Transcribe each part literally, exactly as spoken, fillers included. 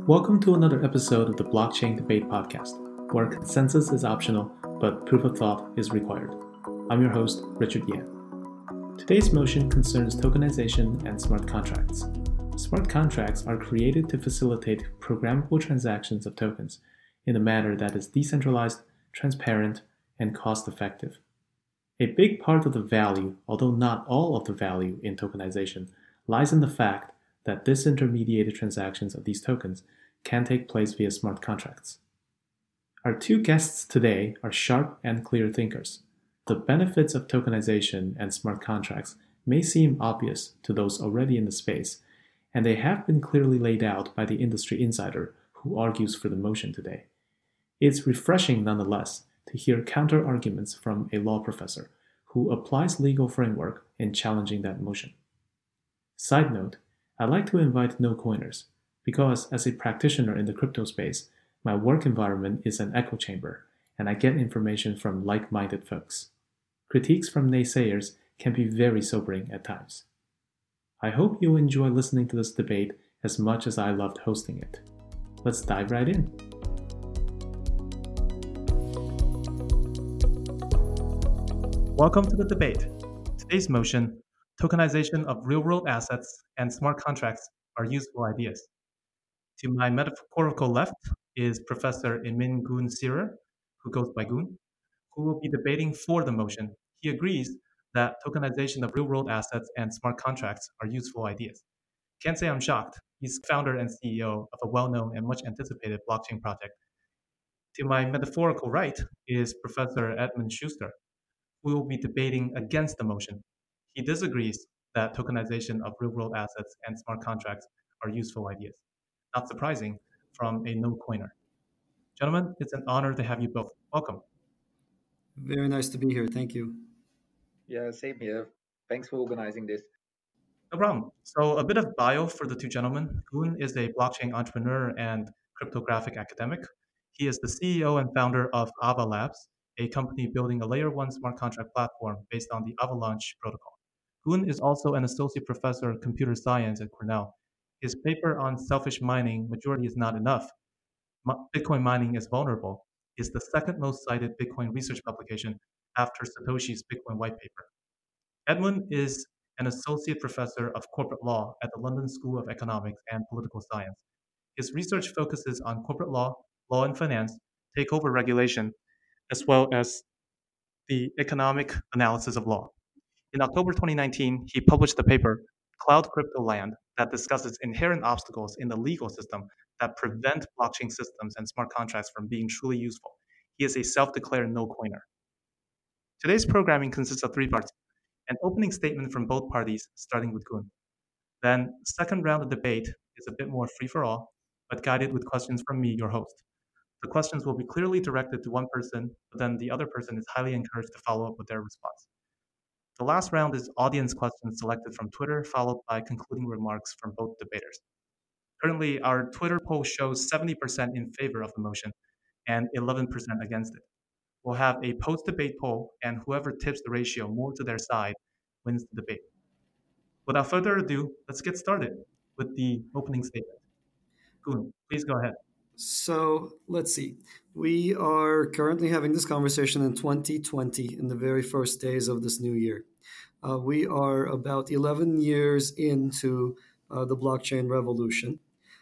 Welcome to another episode of the Blockchain Debate Podcast, where consensus is optional, but proof of thought is required. I'm your host, Richard Yan. Today's motion concerns tokenization and smart contracts. Smart contracts are created to facilitate programmable transactions of tokens in a manner that is decentralized, transparent, and cost-effective. A big part of the value, although not all of the value in tokenization, lies in the fact that disintermediated transactions of these tokens can take place via smart contracts. Our two guests today are sharp and clear thinkers. The benefits of tokenization and smart contracts may seem obvious to those already in the space, and they have been clearly laid out by the industry insider who argues for the motion today. It's refreshing nonetheless to hear counter-arguments from a law professor who applies legal framework in challenging that motion. Side note, I'd like to invite no-coiners, because as a practitioner in the crypto space, my work environment is an echo chamber, and I get information from like-minded folks. Critiques from naysayers can be very sobering at times. I hope you enjoy listening to this debate as much as I loved hosting it. Let's dive right in. Welcome to the debate. Today's motion, tokenization of real-world assets and smart contracts are useful ideas. To my metaphorical left is Professor Emin Gun Sirer, who goes by Gun, who will be debating for the motion. He agrees that tokenization of real-world assets and smart contracts are useful ideas. Can't say I'm shocked. He's founder and C E O of a well-known and much anticipated blockchain project. To my metaphorical right is Professor Edmund Schuster, who will be debating against the motion. He disagrees that tokenization of real-world assets and smart contracts are useful ideas. Not surprising from a no-coiner. Gentlemen, it's an honor to have you both. Welcome. Very nice to be here. Thank you. Yeah, same here. Thanks for organizing this. No problem. So a bit of bio for the two gentlemen. Gun is a blockchain entrepreneur and cryptographic academic. He is the C E O and founder of Ava Labs, a company building a layer one smart contract platform based on the Avalanche protocol. Gun is also an associate professor of computer science at Cornell. His paper on selfish mining, majority is not enough, Bitcoin mining is vulnerable, is the second most cited Bitcoin research publication after Satoshi's Bitcoin white paper. Edmund is an associate professor of corporate law at the London School of Economics and Political Science. His research focuses on corporate law, law and finance, takeover regulation, as well as the economic analysis of law. In October twenty nineteen, he published the paper Cloud Crypto Land that discusses inherent obstacles in the legal system that prevent blockchain systems and smart contracts from being truly useful. He is a self-declared no-coiner. Today's programming consists of three parts. An opening statement from both parties, starting with Gun. Then, second round of debate is a bit more free-for-all, but guided with questions from me, your host. The questions will be clearly directed to one person, but then the other person is highly encouraged to follow up with their response. The last round is audience questions selected from Twitter, followed by concluding remarks from both debaters. Currently, our Twitter poll shows seventy percent in favor of the motion and eleven percent against it. We'll have a post-debate poll, and whoever tips the ratio more to their side wins the debate. Without further ado, let's get started with the opening statement. Gun, please go ahead. So let's see. We are currently having this conversation in twenty twenty, in the very first days of this new year. Uh, we are about eleven years into uh, the blockchain revolution,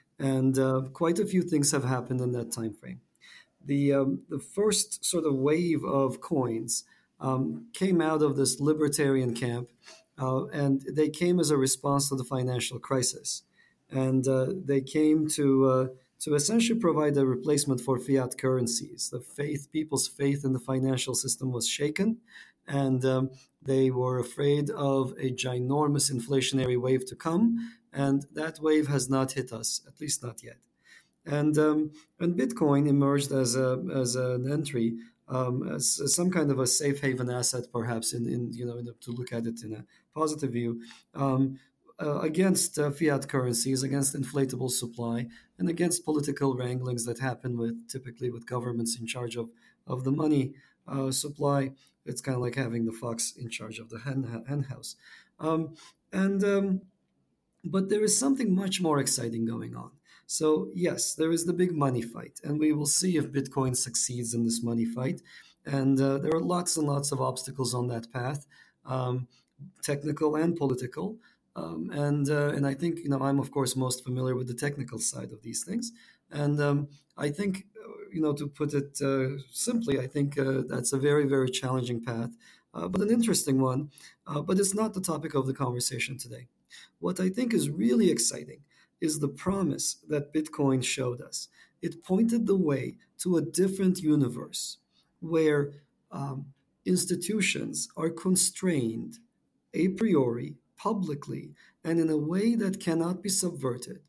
and uh, quite a few things have happened in that time frame. The um, the first sort of wave of coins um, came out of this libertarian camp, uh, and they came as a response to the financial crisis, and uh, they came to uh, to essentially provide a replacement for fiat currencies. The faith, people's faith in the financial system was shaken, and um, they were afraid of a ginormous inflationary wave to come, and that wave has not hit us, at least not yet. And um, and Bitcoin emerged as a as an entry, um, as, as some kind of a safe haven asset, perhaps in, in you know in a, to look at it in a positive view, um, uh, against uh, fiat currencies, against inflatable supply, and against political wranglings that happen with typically with governments in charge of of the money uh, supply. It's kind of like having the fox in charge of the hen, hen house, um, and um, but there is something much more exciting going on. So, yes, there is the big money fight, and we will see if Bitcoin succeeds in this money fight. And uh, there are lots and lots of obstacles on that path, um, technical and political. Um, and uh, and I think you know I'm of course most familiar with the technical side of these things. And um, I think uh, you know to put it uh, simply, I think uh, that's a very very challenging path, uh, but an interesting one. Uh, but it's not the topic of the conversation today. What I think is really exciting is the promise that Bitcoin showed us. It pointed the way to a different universe where um, institutions are constrained a priori, publicly, and in a way that cannot be subverted,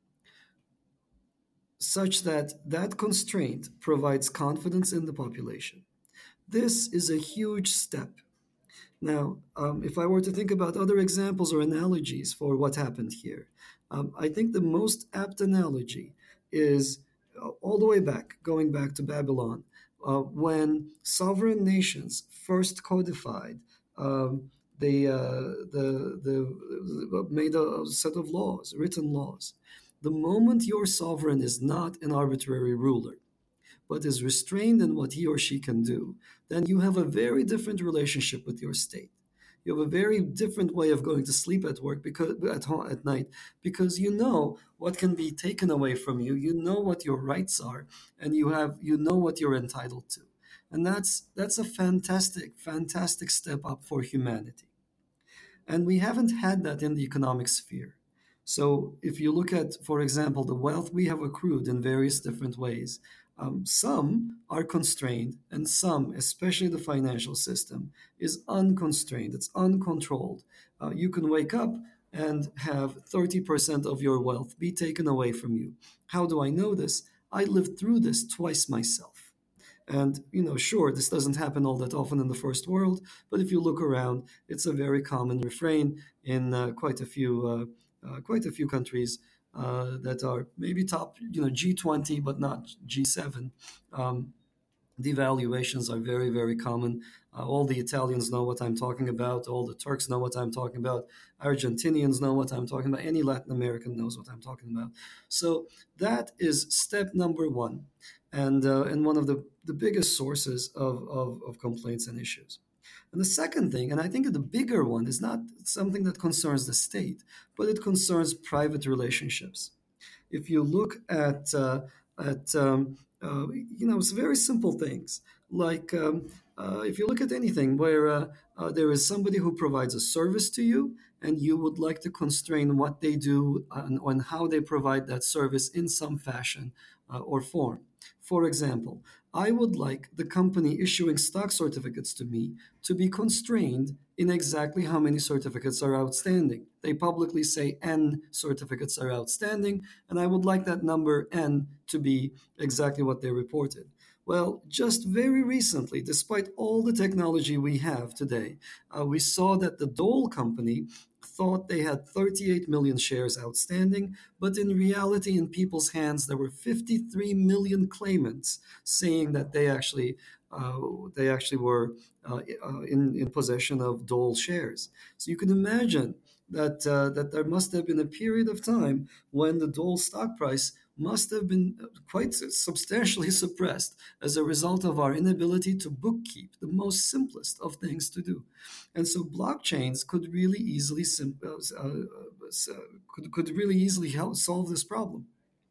such that that constraint provides confidence in the population. This is a huge step. Now, um, if I were to think about other examples or analogies for what happened here, um, I think the most apt analogy is uh, all the way back, going back to Babylon, uh, when sovereign nations first codified um, the, uh, the, the, the made a set of laws, written laws. The moment your sovereign is not an arbitrary ruler, but is restrained in what he or she can do, then you have a very different relationship with your state. You have a very different way of going to sleep at work because at home at night because you know what can be taken away from you. You know what your rights are, and you have you know what you're entitled to, and that's that's a fantastic, fantastic step up for humanity. And we haven't had that in the economic sphere. So, if you look at, for example, the wealth we have accrued in various different ways, um, some are constrained, and some, especially the financial system, is unconstrained, it's uncontrolled. Uh, you can wake up and have thirty percent of your wealth be taken away from you. How do I know this? I lived through this twice myself. And, you know, sure, this doesn't happen all that often in the first world, but if you look around, it's a very common refrain in uh, quite a few uh, uh, quite a few countries uh, that are maybe top, you know, G twenty, but not G seven. Um, Devaluations are very, very common. Uh, all the Italians know what I'm talking about. All the Turks know what I'm talking about. Argentinians know what I'm talking about. Any Latin American knows what I'm talking about. So that is step number one, and uh, and one of the, the biggest sources of, of, of complaints and issues. And the second thing, and I think the bigger one, is not something that concerns the state, but it concerns private relationships. If you look at uh, at um, uh, you know, it's very simple things like um, uh, if you look at anything where uh, uh, there is somebody who provides a service to you and you would like to constrain what they do and, and how they provide that service in some fashion uh, or form. For example, I would like the company issuing stock certificates to me to be constrained in exactly how many certificates are outstanding. They publicly say N certificates are outstanding, and I would like that number N to be exactly what they reported. Well, just very recently, despite all the technology we have today, uh, we saw that the Dole company thought they had thirty-eight million shares outstanding, but in reality, in people's hands, there were fifty-three million claimants saying that they actually uh, they actually were uh, uh, in, in possession of Dole shares. So you can imagine that uh, that there must have been a period of time when the Dole stock price must have been quite substantially suppressed as a result of our inability to bookkeep the most simplest of things to do. And so blockchains could really easily sim- uh, uh, could, could really easily help solve this problem.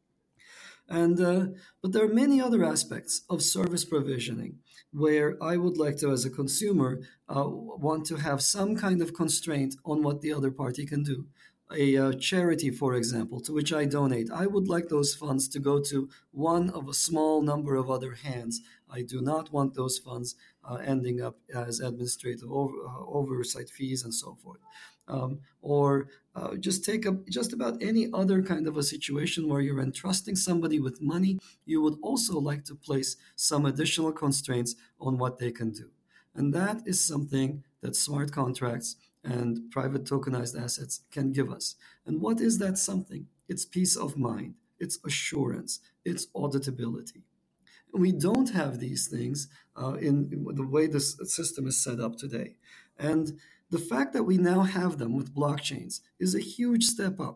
And uh, but there are many other aspects of service provisioning where I would like to, as a consumer, uh, want to have some kind of constraint on what the other party can do. A uh, charity, for example, to which I donate, I would like those funds to go to one of a small number of other hands. I do not want those funds uh, ending up as administrative over, uh, oversight fees and so forth. Um, or uh, just take a, just about any other kind of a situation where you're entrusting somebody with money, you would also like to place some additional constraints on what they can do. And that is something that smart contracts and private tokenized assets can give us. And what is that something? It's peace of mind, it's assurance, it's auditability. We don't have these things uh, in, in the way this system is set up today. And the fact that we now have them with blockchains is a huge step up.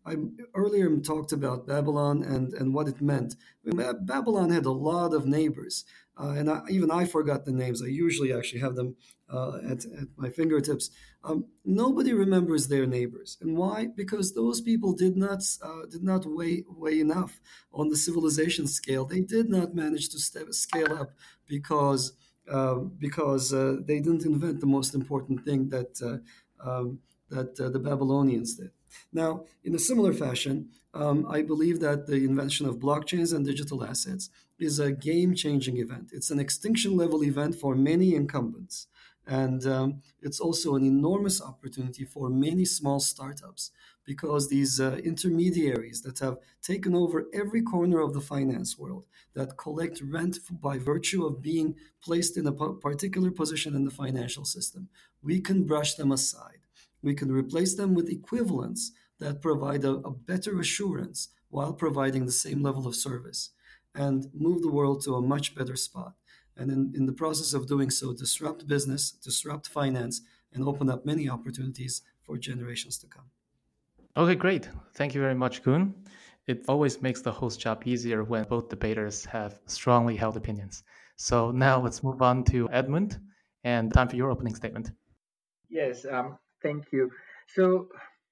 I earlier talked about Babylon and, and what it meant. Babylon had a lot of neighbors, uh, and I, even I forgot the names. I usually actually have them uh, at, at my fingertips. Um, nobody remembers their neighbors, and why? Because those people did not uh, did not weigh weigh enough on the civilization scale. They did not manage to step, scale up because uh, because uh, they didn't invent the most important thing that uh, um, that uh, the Babylonians did. Now, in a similar fashion, um, I believe that the invention of blockchains and digital assets is a game changing event. It's an extinction level event for many incumbents. And um, it's also an enormous opportunity for many small startups because these uh, intermediaries that have taken over every corner of the finance world, that collect rent by virtue of being placed in a particular position in the financial system, we can brush them aside. We can replace them with equivalents that provide a, a better assurance while providing the same level of service and move the world to a much better spot. And in, in the process of doing so, disrupt business, disrupt finance, and open up many opportunities for generations to come. Okay, great. Thank you very much, Kuhn. It always makes the host job easier when both debaters have strongly held opinions. So now let's move on to Edmund, and time for your opening statement. Yes, um, thank you. So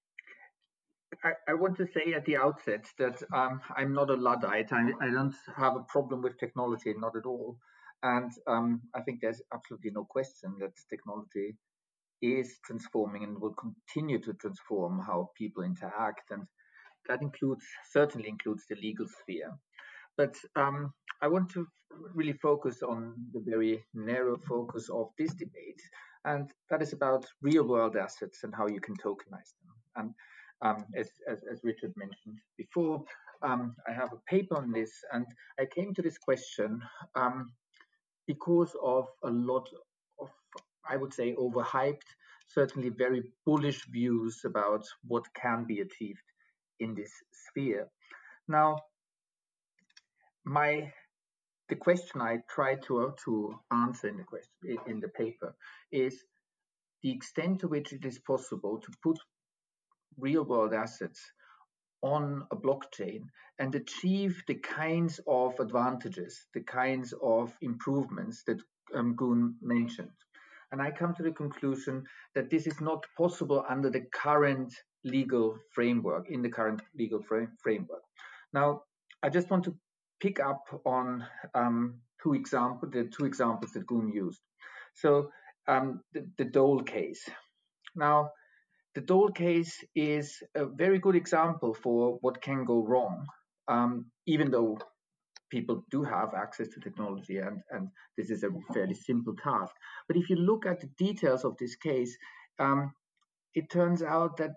I, I want to say at the outset that um, I'm not a Luddite. I, I don't have a problem with technology, not at all. And um, I think there's absolutely no question that technology is transforming and will continue to transform how people interact. And that includes, certainly includes the legal sphere. But um, I want to really focus on the very narrow focus of this debate, and that is about real world assets and how you can tokenize them. And um, as, as, as Richard mentioned before, um, I have a paper on this, and I came to this question um, because of a lot of, I would say, overhyped, certainly very bullish views about what can be achieved in this sphere. Now, my the question I try to to answer in the question in the paper is the extent to which it is possible to put real world assets on a blockchain and achieve the kinds of advantages, the kinds of improvements that um, Gun mentioned. And I come to the conclusion that this is not possible under the current legal framework, in the current legal frame, framework. Now, I just want to pick up on um, two examples, the two examples that Gun used. So um, the, the Dole case. Now, the Dole case is a very good example for what can go wrong, um, even though people do have access to technology and, and this is a fairly simple task. But if you look at the details of this case, um, it turns out that,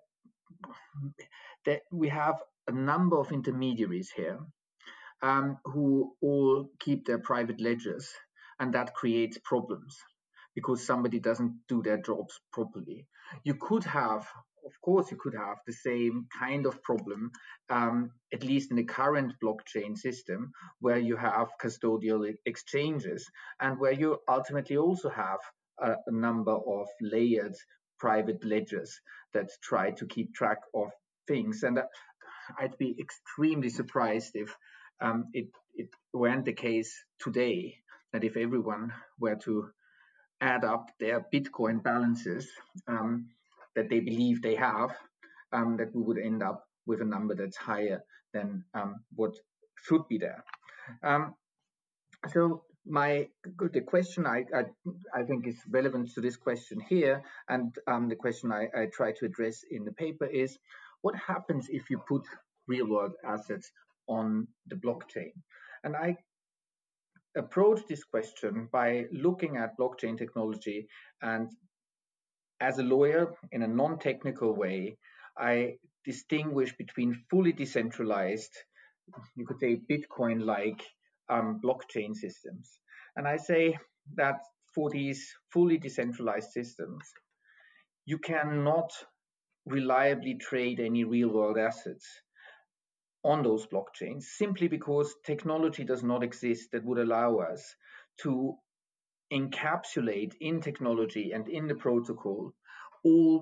that we have a number of intermediaries here um, who all keep their private ledgers, and that creates problems because somebody doesn't do their jobs properly. You could have, of course, you could have the same kind of problem, um, at least in the current blockchain system, where you have custodial exchanges and where you ultimately also have a, a number of layered private ledgers that try to keep track of things. And I'd be extremely surprised if um, it, it weren't the case today that if everyone were to add up their Bitcoin balances um, that they believe they have, um, that we would end up with a number that's higher than um, what should be there. Um, so my the question I, I, I think is relevant to this question here, and um, the question I, I try to address in the paper is, what happens if you put real world assets on the blockchain? And I approach this question by looking at blockchain technology, and as a lawyer in a non-technical way, I distinguish between fully decentralized, you could say Bitcoin-like um, blockchain systems. And I say that for these fully decentralized systems, you cannot reliably trade any real-world assets on those blockchains simply because technology does not exist that would allow us to encapsulate in technology and in the protocol all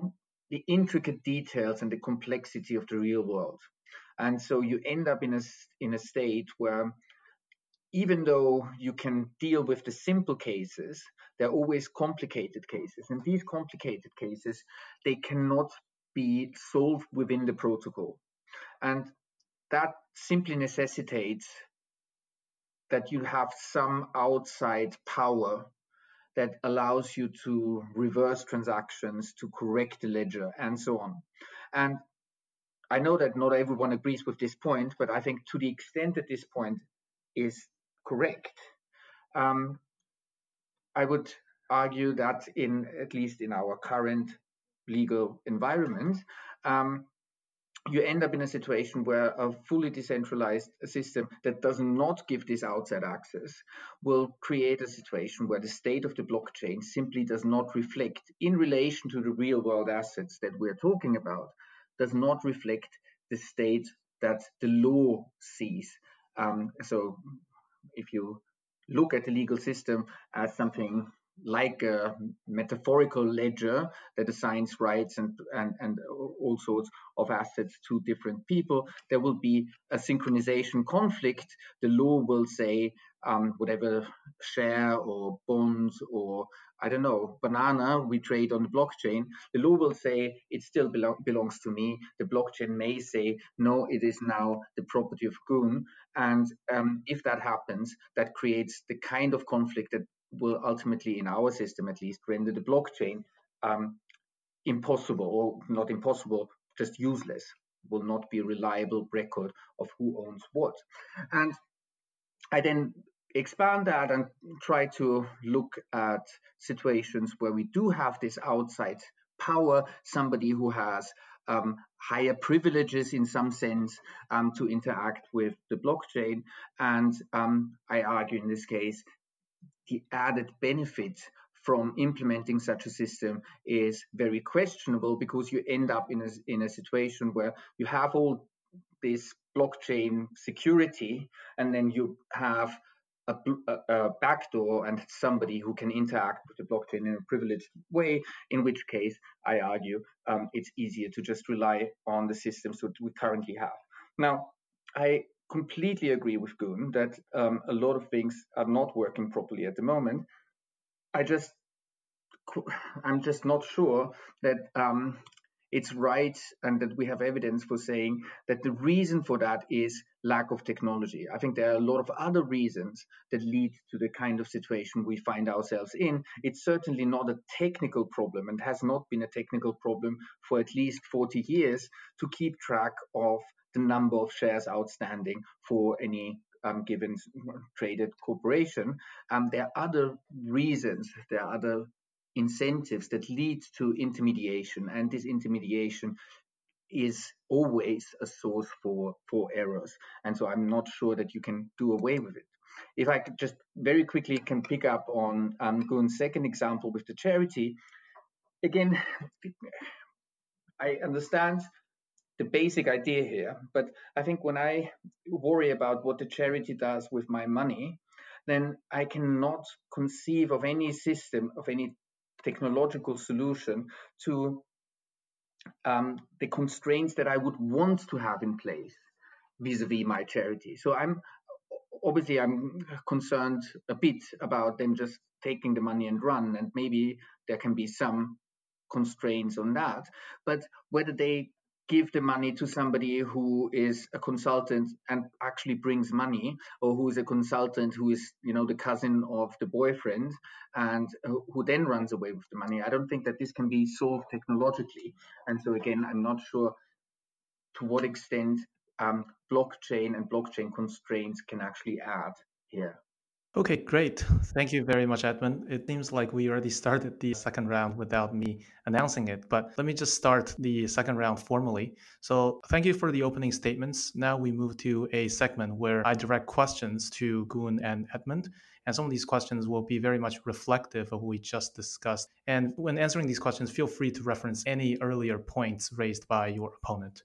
the intricate details and the complexity of the real world. And so you end up in a, in a state where even though you can deal with the simple cases, there are always complicated cases. And these complicated cases, they cannot be solved within the protocol. And that simply necessitates that you have some outside power that allows you to reverse transactions, to correct the ledger, and so on. And I know that not everyone agrees with this point, but I think to the extent that this point is correct, um, I would argue that in, at least in our current legal environment, um, you end up in a situation where a fully decentralized system that does not give this outside access will create a situation where the state of the blockchain simply does not reflect, in relation to the real world assets that we're talking about, does not reflect the state that the law sees. Um, so if you look at the legal system as something like a metaphorical ledger that assigns rights and, and, and all sorts of assets to different people, there will be a synchronization conflict. The law will say um, whatever share or bonds or, I don't know, banana we trade on the blockchain, the law will say it still belo- belongs to me. The blockchain may say, no, it is now the property of Goon. And um, if that happens, that creates the kind of conflict that will ultimately, in our system at least, render the blockchain um, impossible, or not impossible, just useless. Will not be a reliable record of who owns what. And I then expand that and try to look at situations where we do have this outside power, somebody who has um, higher privileges in some sense um, to interact with the blockchain. And um, I argue in this case, the added benefit from implementing such a system is very questionable, because you end up in a, in a situation where you have all this blockchain security, and then you have a, a, a backdoor and somebody who can interact with the blockchain in a privileged way, in which case I argue um, it's easier to just rely on the systems that we currently have. Now, I completely agree with Goon that um, a lot of things are not working properly at the moment. I just, I'm just not sure that um, it's right and that we have evidence for saying that the reason for that is lack of technology. I think there are a lot of other reasons that lead to the kind of situation we find ourselves in. It's certainly not a technical problem, and has not been a technical problem for at least forty years to keep track of the number of shares outstanding for any um, given traded corporation. Um, there are other reasons, there are other incentives that lead to intermediation, and this intermediation is always a source for, for errors. And so I'm not sure that you can do away with it. If I could just very quickly can pick up on um, Goon's second example with the charity, again, I understand the basic idea here, but I think when I worry about what the charity does with my money, then I cannot conceive of any system, of any technological solution to um, the constraints that I would want to have in place vis-a-vis my charity. So I'm obviously I'm concerned a bit about them just taking the money and run, and maybe there can be some constraints on that, but whether they give the money to somebody who is a consultant and actually brings money, or who is a consultant who is, you know, the cousin of the boyfriend and who then runs away with the money, I don't think that this can be solved technologically. And so again, I'm not sure to what extent um, blockchain and blockchain constraints can actually add here. Okay, great. Thank you very much, Edmund. It seems like we already started the second round without me announcing it, but let me just start the second round formally. So thank you for the opening statements. Now we move to a segment where I direct questions to Goon and Edmund, and some of these questions will be very much reflective of what we just discussed. And when answering these questions, feel free to reference any earlier points raised by your opponent.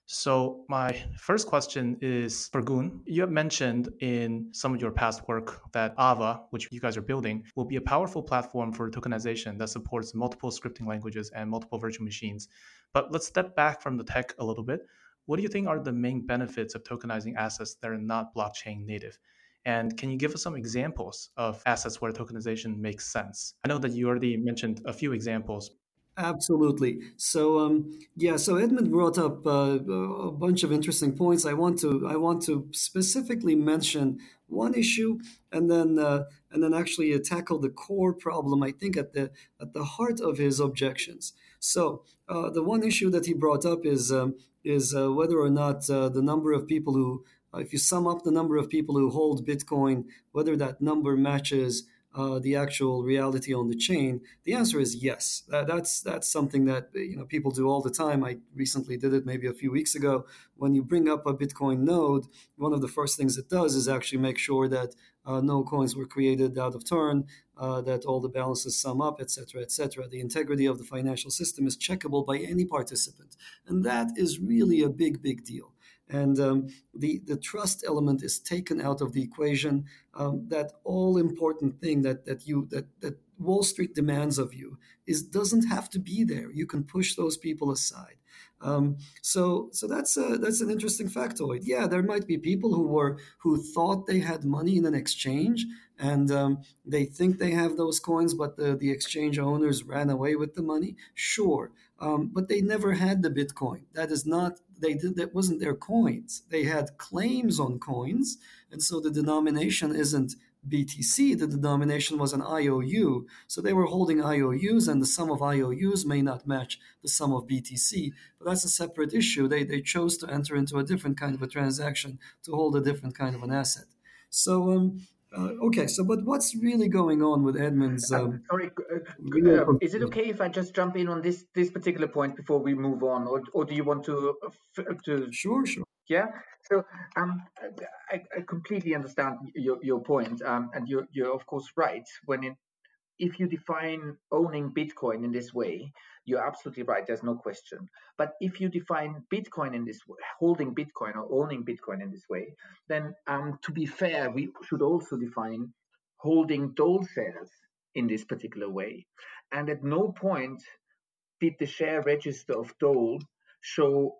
So, my first question is for Gun. You have mentioned in some of your past work that Ava, which you guys are building, will be a powerful platform for tokenization that supports multiple scripting languages and multiple virtual machines. But let's step back from the tech a little bit. What do you think are the main benefits of tokenizing assets that are not blockchain native? And can you give us some examples of assets where tokenization makes sense? I know that you already mentioned a few examples. Absolutely. So um, yeah, so Edmund brought up uh, a bunch of interesting points. I want to I want to specifically mention one issue, and then uh, and then actually uh, tackle the core problem. I think at the at the heart of his objections. So uh, the one issue that he brought up is um, is uh, whether or not uh, the number of people who, uh, if you sum up the number of people who hold Bitcoin, whether that number matches uh, the actual reality on the chain. The answer is yes. That, that's that's something that you know people do all the time. I recently did it maybe a few weeks ago. When you bring up a Bitcoin node, one of the first things it does is actually make sure that uh, no coins were created out of turn, uh, that all the balances sum up, et cetera, et cetera. The integrity of the financial system is checkable by any participant, and that is really a big, big deal. And um, the the trust element is taken out of the equation. Um, that all important thing that that you that that Wall Street demands of you is doesn't have to be there. You can push those people aside. Um, so so that's a, that's an interesting factoid. Yeah, there might be people who were who thought they had money in an exchange, and um, they think they have those coins, but the, the exchange owners ran away with the money. Sure, um, but they never had the Bitcoin. That is not they did that wasn't their coins. They had claims on coins, and so the denomination isn't B T C. The denomination was an I O U. So they were holding I O Us, and the sum of I O Us may not match the sum of B T C. But that's a separate issue. They they chose to enter into a different kind of a transaction to hold a different kind of an asset. So um, uh, okay. So but what's really going on with Edmund's Uh, um, sorry, uh, real uh, is it concern? okay if I just jump in on this this particular point before we move on, or or do you want to uh, f- to Sure, sure. yeah? So um, I, I completely understand your your point, um, and you're you're of course right when it if you define owning Bitcoin in this way, you're absolutely right. There's no question. But if you define Bitcoin in this way, holding Bitcoin or owning Bitcoin in this way, then um, to be fair, we should also define holding Dole shares in this particular way. And at no point did the share register of Dole show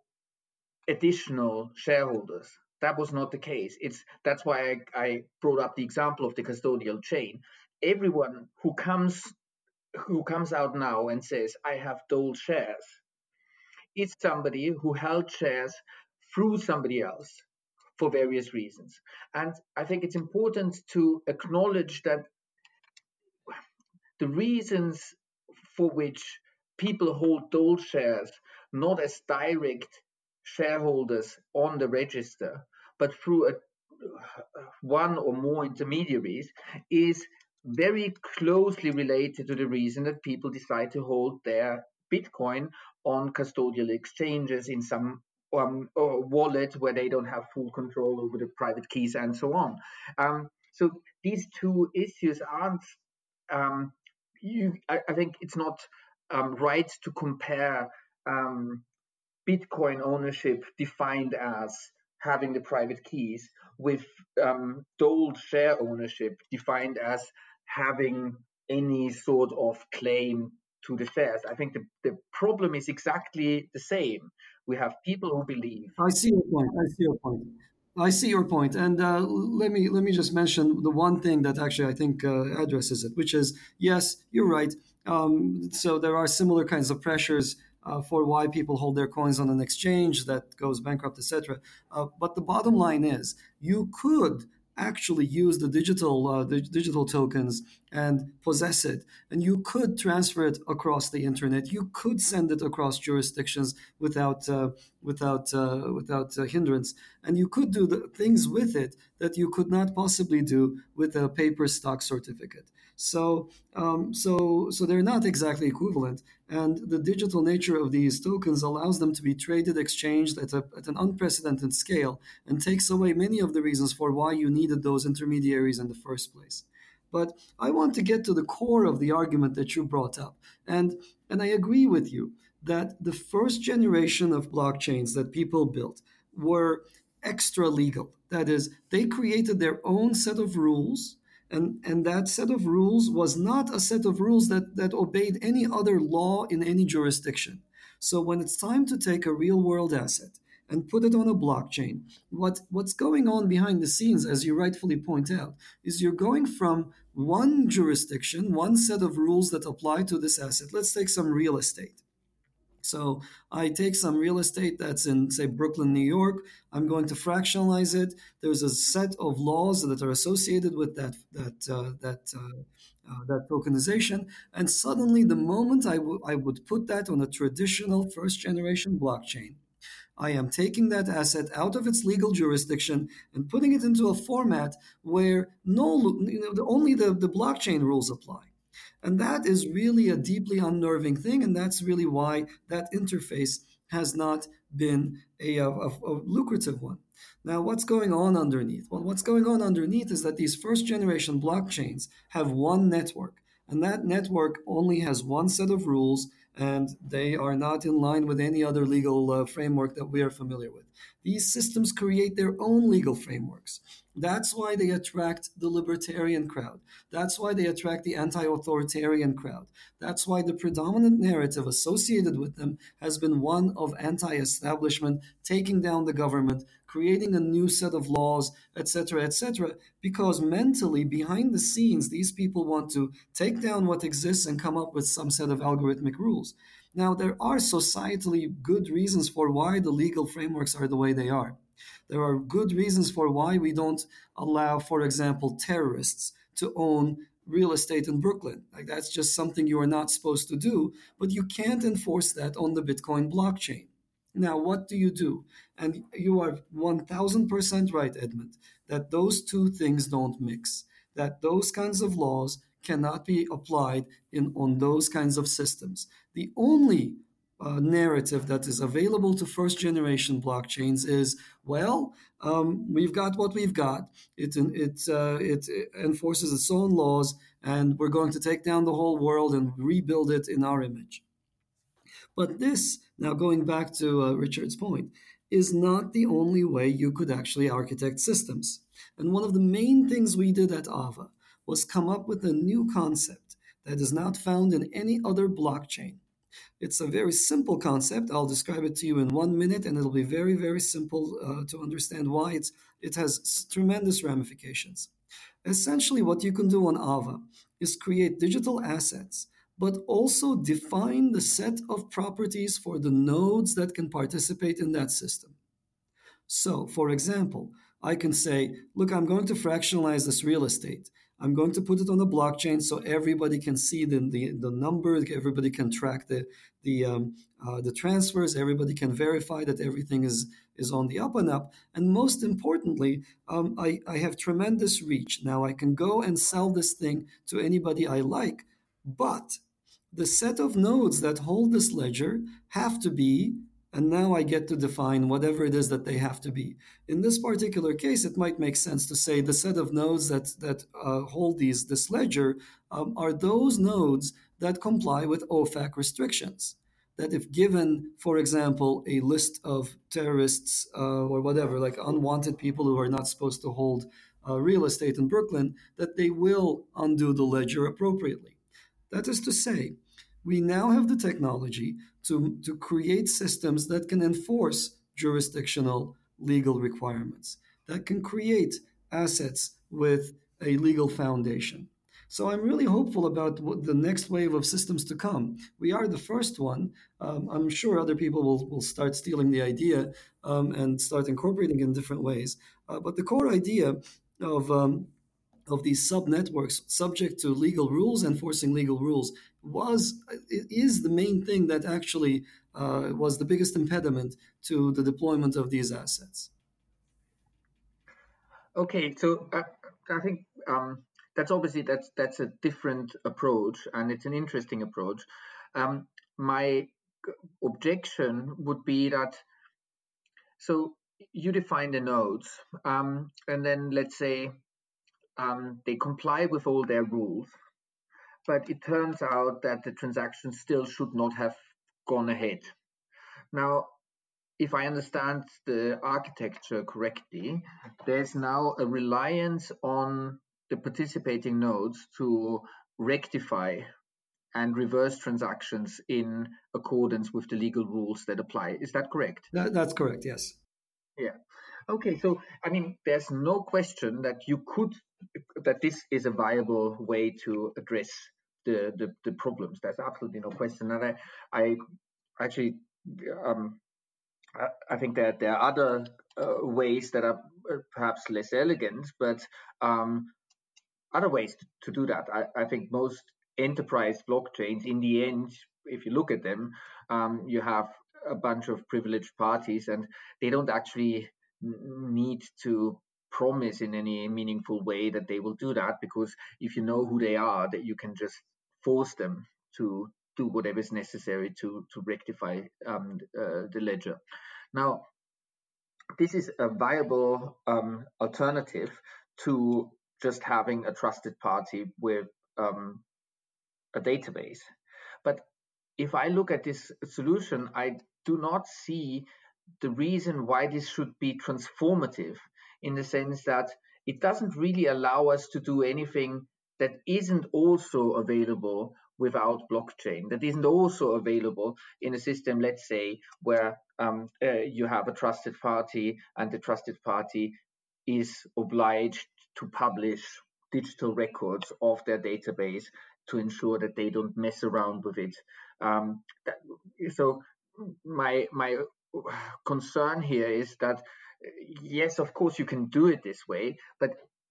additional shareholders. That was not the case. It's that's why I, I brought up the example of the custodial chain. Everyone who comes who comes out now and says, I have Dole shares, it's somebody who held shares through somebody else for various reasons. And I think it's important to acknowledge that the reasons for which people hold Dole shares not as direct shareholders on the register, but through a, one or more intermediaries, is very closely related to the reason that people decide to hold their Bitcoin on custodial exchanges in some um, or wallet where they don't have full control over the private keys and so on. Um, so these two issues aren't. Um, you, I, I think it's not um, right to compare um, Bitcoin ownership defined as having the private keys with um, Dole share ownership defined as having any sort of claim to the shares. I think the, the problem is exactly the same. We have people who believe. I see your point. I see your point. I see your point. And uh, let me let me just mention the one thing that actually I think uh, addresses it, which is yes, you're right. Um, so there are similar kinds of pressures uh, for why people hold their coins on an exchange that goes bankrupt, et cetera. Uh, but the bottom line is, you could actually use the digital uh, the digital tokens and possess it, and you could transfer it across the internet. You could send it across jurisdictions without uh, without uh, without uh, hindrance, and you could do the things with it that you could not possibly do with a paper stock certificate. So um, so so they're not exactly equivalent, and the digital nature of these tokens allows them to be traded, exchanged at, a, at an unprecedented scale, and takes away many of the reasons for why you needed those intermediaries in the first place. But I want to get to the core of the argument that you brought up, and and I agree with you that the first generation of blockchains that people built were extra legal. That is, they created their own set of rules, and, and that set of rules was not a set of rules that, that obeyed any other law in any jurisdiction. So when it's time to take a real world asset and put it on a blockchain, what, what's going on behind the scenes, as you rightfully point out, is you're going from one jurisdiction, one set of rules that apply to this asset. Let's take some real estate. So I take some real estate that's in, say, Brooklyn, New York. I'm going to fractionalize it. There's a set of laws that are associated with that that uh, that uh, uh, that tokenization. And suddenly, the moment I, w- I would put that on a traditional first generation blockchain, I am taking that asset out of its legal jurisdiction and putting it into a format where no, you know, the, only the, the blockchain rules apply. And that is really a deeply unnerving thing. And that's really why that interface has not been a, a, a lucrative one. Now, what's going on underneath? Well, what's going on underneath is that these first generation blockchains have one network, and that network only has one set of rules, and they are not in line with any other legal uh, framework that we are familiar with. These systems create their own legal frameworks. That's why they attract the libertarian crowd. That's why they attract the anti authoritarian crowd. That's why the predominant narrative associated with them has been one of anti establishment, taking down the government, creating a new set of laws, et cetera, et cetera. Because mentally, behind the scenes, these people want to take down what exists and come up with some set of algorithmic rules. Now, there are societally good reasons for why the legal frameworks are the way they are. There are good reasons for why we don't allow, for example, terrorists to own real estate in Brooklyn. Like, that's just something you are not supposed to do, but you can't enforce that on the Bitcoin blockchain. Now, what do you do? And you are one thousand percent right, Edmund, that those two things don't mix, that those kinds of laws cannot be applied in on those kinds of systems. The only uh, narrative that is available to first generation blockchains is, well, um, we've got what we've got. It it, uh, it it enforces its own laws, and we're going to take down the whole world and rebuild it in our image. But this, now going back to uh, Richard's point, is not the only way you could actually architect systems. And one of the main things we did at Ava was come up with a new concept that is not found in any other blockchain. It's a very simple concept. I'll describe it to you in one minute, and it'll be very, very simple uh, to understand why it's, it has tremendous ramifications. Essentially, what you can do on Ava is create digital assets, but also define the set of properties for the nodes that can participate in that system. So, for example, I can say, look, I'm going to fractionalize this real estate. I'm going to put it on a blockchain so everybody can see the, the, the number, everybody can track the, the, um, uh, the transfers, everybody can verify that everything is, is on the up and up. And most importantly, um, I, I have tremendous reach. Now I can go and sell this thing to anybody I like, but the set of nodes that hold this ledger have to be, and now I get to define whatever it is that they have to be. In this particular case, it might make sense to say the set of nodes that, that uh, hold these, this ledger um, are those nodes that comply with O F A C restrictions. That if given, for example, a list of terrorists uh, or whatever, like unwanted people who are not supposed to hold uh, real estate in Brooklyn, that they will undo the ledger appropriately. That is to say, we now have the technology to, to create systems that can enforce jurisdictional legal requirements, that can create assets with a legal foundation. So I'm really hopeful about what the next wave of systems to come. We are the first one. Um, I'm sure other people will, will start stealing the idea um, and start incorporating it in different ways. Uh, but the core idea of um, of these sub networks subject to legal rules, enforcing legal rules, was it is the main thing that actually uh, was the biggest impediment to the deployment of these assets. Okay, so uh, I think um, that's obviously that's that's a different approach, and it's an interesting approach. Um, my objection would be that so you define the nodes, um, and then let's say um, they comply with all their rules, but it turns out that the transaction still should not have gone ahead. Now, if I understand the architecture correctly, there's now a reliance on the participating nodes to rectify and reverse transactions in accordance with the legal rules that apply. Is that correct? That, that's correct, yes. Yeah. Okay, so I mean, there's no question that you could, that this is a viable way to address the the, the problems. There's absolutely no question. And I, I actually, um, I, I think that there are other uh, ways that are perhaps less elegant, but um, other ways to, to do that. I, I think most enterprise blockchains, in the end, if you look at them, um, you have a bunch of privileged parties, and they don't actually need to promise in any meaningful way that they will do that, because if you know who they are, that you can just force them to do whatever is necessary to to rectify um, uh, the ledger. Now, this is a viable um, alternative to just having a trusted party with um, a database. But if I look at this solution, I do not see the reason why this should be transformative, in the sense that it doesn't really allow us to do anything that isn't also available without blockchain, that isn't also available in a system, let's say, where um, uh, you have a trusted party, and the trusted party is obliged to publish digital records of their database to ensure that they don't mess around with it. Um, that, so my my concern here is that, yes, of course you can do it this way, but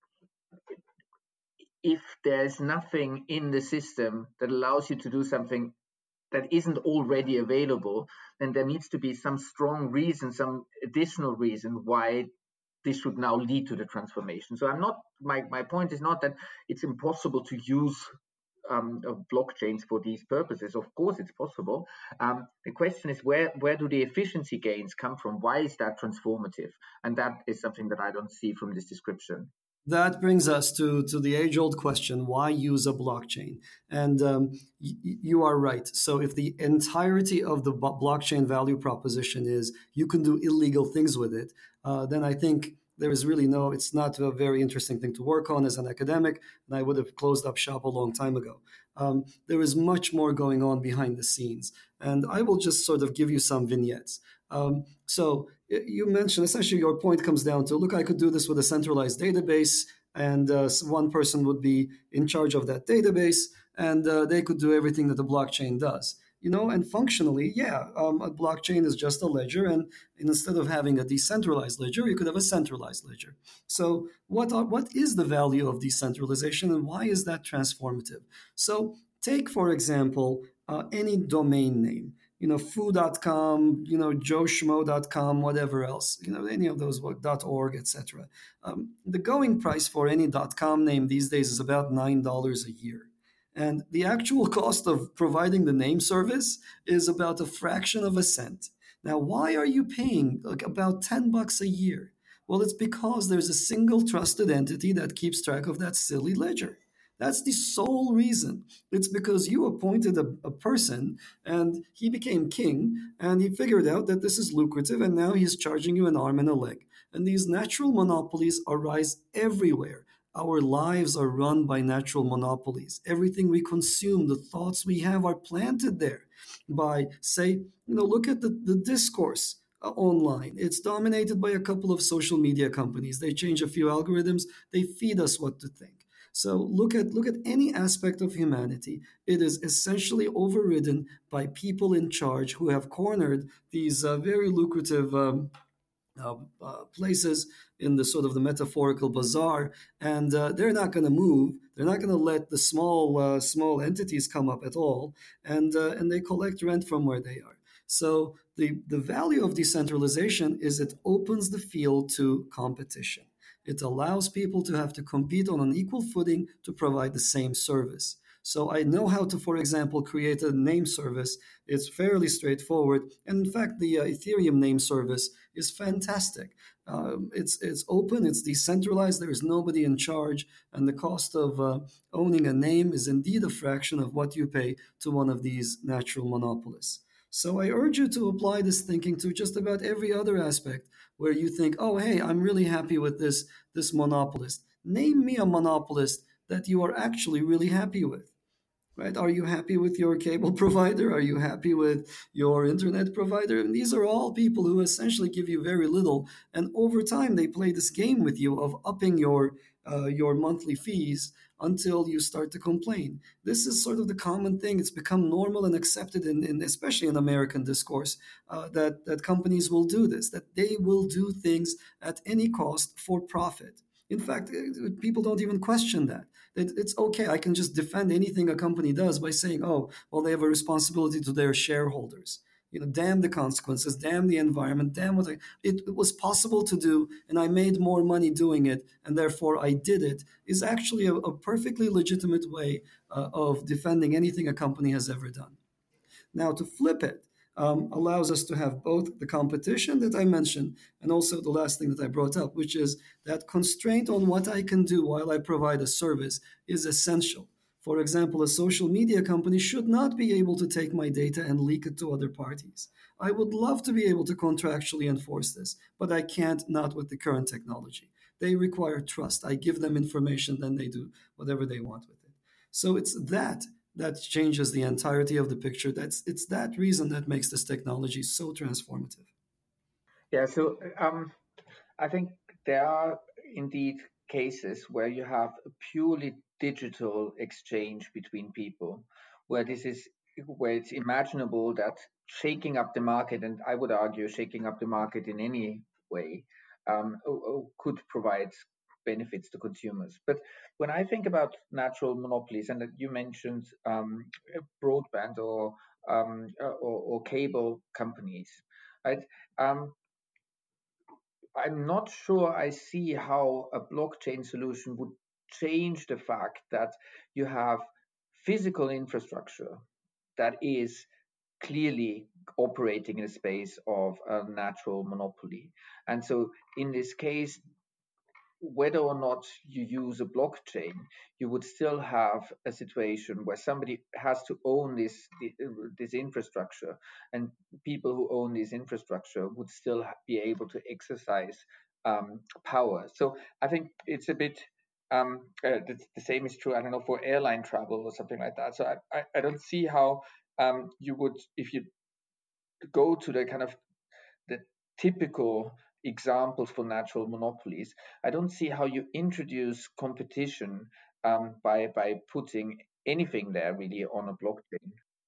if there's nothing in the system that allows you to do something that isn't already available, then there needs to be some strong reason, some additional reason why this should now lead to the transformation. So I'm not, my, my point is not that it's impossible to use um, blockchains for these purposes. Of course it's possible. Um, the question is, where, where do the efficiency gains come from? Why is that transformative? And that is something that I don't see from this description. That brings us to, to the age-old question, why use a blockchain? And um, y- you are right. So if the entirety of the b- blockchain value proposition is you can do illegal things with it, uh, then I think there is really no, it's not a very interesting thing to work on as an academic, and I would have closed up shop a long time ago. Um, there is much more going on behind the scenes. And I will just sort of give you some vignettes. Um, so you mentioned, essentially your point comes down to, look, I could do this with a centralized database, and uh, one person would be in charge of that database, and uh, they could do everything that the blockchain does. You know, and functionally, yeah, um, a blockchain is just a ledger, and instead of having a decentralized ledger, you could have a centralized ledger. So what are, what is the value of decentralization, and why is that transformative? So take, for example, uh, any domain name. You know, foo dot com, you know, joe schmo dot com, whatever else, you know, any of those, .org, et cetera. Um, the going price for any .com name these days is about nine dollars a year. And the actual cost of providing the name service is about a fraction of a cent. Now, why are you paying like about ten bucks a year? Well, it's because there's a single trusted entity that keeps track of that silly ledger. That's the sole reason. It's because you appointed a, a person and he became king, and he figured out that this is lucrative, and now he's charging you an arm and a leg. And these natural monopolies arise everywhere. Our lives are run by natural monopolies. Everything we consume, the thoughts we have are planted there by, say, you know, look at the, the discourse uh, online. It's dominated by a couple of social media companies. They change a few algorithms, they feed us what to think. So look at look at any aspect of humanity. It is essentially overridden by people in charge who have cornered these uh, very lucrative um, uh, uh, places in the sort of the metaphorical bazaar, and uh, they're not going to move. They're not going to let the small uh, small entities come up at all, and uh, and they collect rent from where they are. So the the value of decentralization is it opens the field to competition. It allows people to have to compete on an equal footing to provide the same service. So I know how to, for example, create a name service. It's fairly straightforward. And in fact, the uh, Ethereum name service is fantastic. Um, it's it's open, it's decentralized, there is nobody in charge, and the cost of uh, owning a name is indeed a fraction of what you pay to one of these natural monopolists. So I urge you to apply this thinking to just about every other aspect where you think, oh, hey, I'm really happy with this, this monopolist. Name me a monopolist that you are actually really happy with. Right? Are you happy with your cable provider? Are you happy with your internet provider? And these are all people who essentially give you very little, and over time they play this game with you of upping your uh, your monthly fees until you start to complain. This is sort of the common thing. It's become normal and accepted, in, in especially in American discourse, uh, that that companies will do this. That they will do things at any cost for profit. In fact, uh, people don't even question that it, it's okay. I can just defend anything a company does by saying, oh, well, they have a responsibility to their shareholders. You know, damn the consequences, damn the environment, damn what I, it, it was possible to do, and I made more money doing it, and therefore I did it, is actually a, a perfectly legitimate way uh, of defending anything a company has ever done. Now, to flip it um, allows us to have both the competition that I mentioned and also the last thing that I brought up, which is that constraint on what I can do while I provide a service is essential. For example, a social media company should not be able to take my data and leak it to other parties. I would love to be able to contractually enforce this, but I can't, not with the current technology. They require trust. I give them information, then they do whatever they want with it. So it's that that changes the entirety of the picture. That's it's that reason that makes this technology so transformative. Yeah, so um, I think there are indeed cases where you have a purely digital exchange between people, where this is where it's imaginable that shaking up the market, and I would argue shaking up the market in any way, um, could provide benefits to consumers. But when I think about natural monopolies, and that you mentioned um, broadband or, um, or or cable companies, right? Um, I'm not sure I see how a blockchain solution would change the fact that you have physical infrastructure that is clearly operating in a space of a natural monopoly. And so in this case, whether or not you use a blockchain, you would still have a situation where somebody has to own this this infrastructure, and people who own this infrastructure would still be able to exercise um, power. So I think it's a bit um, uh, the, the same is true. I don't know, for airline travel or something like that. So I I, I don't see how um, you would, if you go to the kind of the typical examples for natural monopolies, I don't see how you introduce competition um, by by putting anything there really on a blockchain.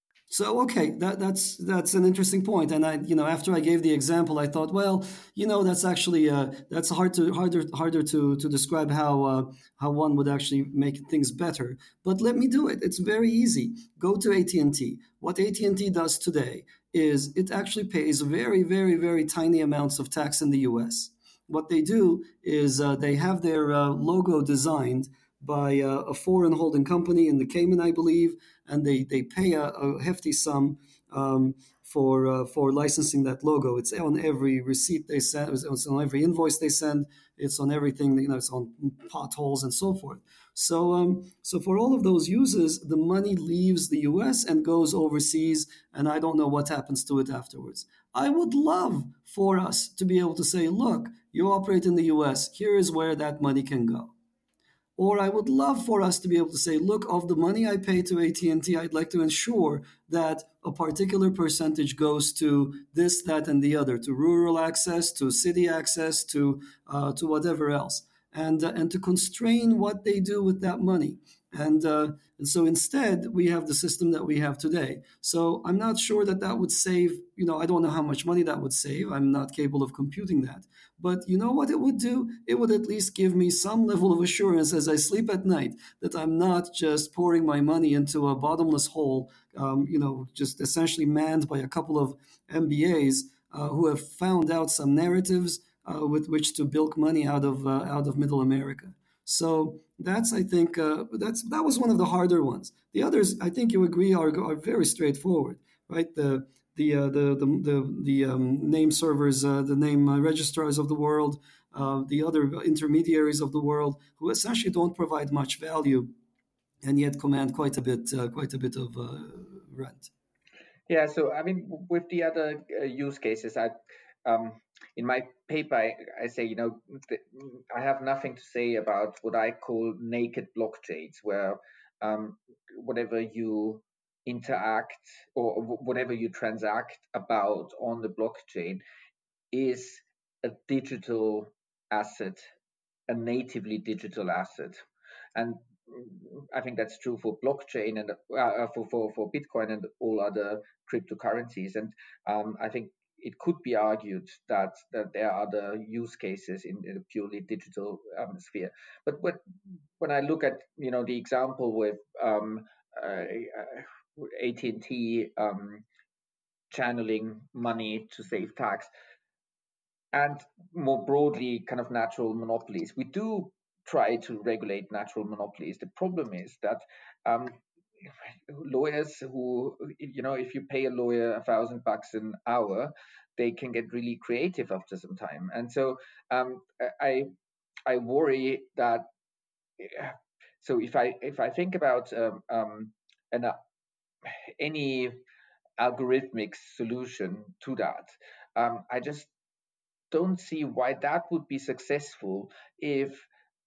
So okay, that, that's that's an interesting point. And I, you know, after I gave the example, I thought, well, you know, that's actually uh, that's hard to harder harder to to describe how uh, how one would actually make things better. But let me do it. It's very easy. Go to A T and T. What A T and T does today is it actually pays very very very tiny amounts of tax in the U S. What they do is uh, they have their uh, logo designed by uh, a foreign holding company in the Cayman, I believe, and they they pay a, a hefty sum um, for uh, for licensing that logo. It's on every receipt they send. It's on every invoice they send. It's on everything. You know, it's on potholes and so forth. So um, so for all of those uses, the money leaves the U S and goes overseas, and I don't know what happens to it afterwards. I would love for us to be able to say, look, you operate in the U S. Here is where that money can go. Or I would love for us to be able to say, look, of the money I pay to A T and T, I'd like to ensure that a particular percentage goes to this, that, and the other, to rural access, to city access, to uh, to whatever else, and uh, and to constrain what they do with that money. And, uh, and so instead, we have the system that we have today. So I'm not sure that that would save, you know, I don't know how much money that would save. I'm not capable of computing that. But you know what it would do? It would at least give me some level of assurance as I sleep at night that I'm not just pouring my money into a bottomless hole, um, you know, just essentially manned by a couple of M B As uh, who have found out some narratives uh, with which to bilk money out of uh, out of Middle America. So that's, I think, uh, that's that was one of the harder ones. The others, I think you agree, are are very straightforward, right? The the uh, the the the, the um, name servers, uh, the name uh, registrars of the world, uh, the other intermediaries of the world, who essentially don't provide much value, and yet command quite a bit uh, quite a bit of uh, rent. Yeah, so I mean, with the other uh, use cases, I um, in my paper I, I say, you know, th- I have nothing to say about what I call naked blockchains, where um, whatever you interact or wh- whatever you transact about on the blockchain is a digital asset, a natively digital asset. And I think that's true for blockchain and uh, uh, for, for, for Bitcoin and all other cryptocurrencies. And um, I think it could be argued that, that there are other use cases in, in a purely digital um, sphere. But what, when I look at, you know, the example with um, uh, A T and T um, channeling money to save tax, and more broadly, kind of natural monopolies. We do try to regulate natural monopolies. The problem is that um, lawyers who, you know, if you pay a lawyer a thousand bucks an hour, they can get really creative after some time. And so um, I I worry that. So if I if I think about um, um, an, uh, any algorithmic solution to that, um, I just don't see why that would be successful if,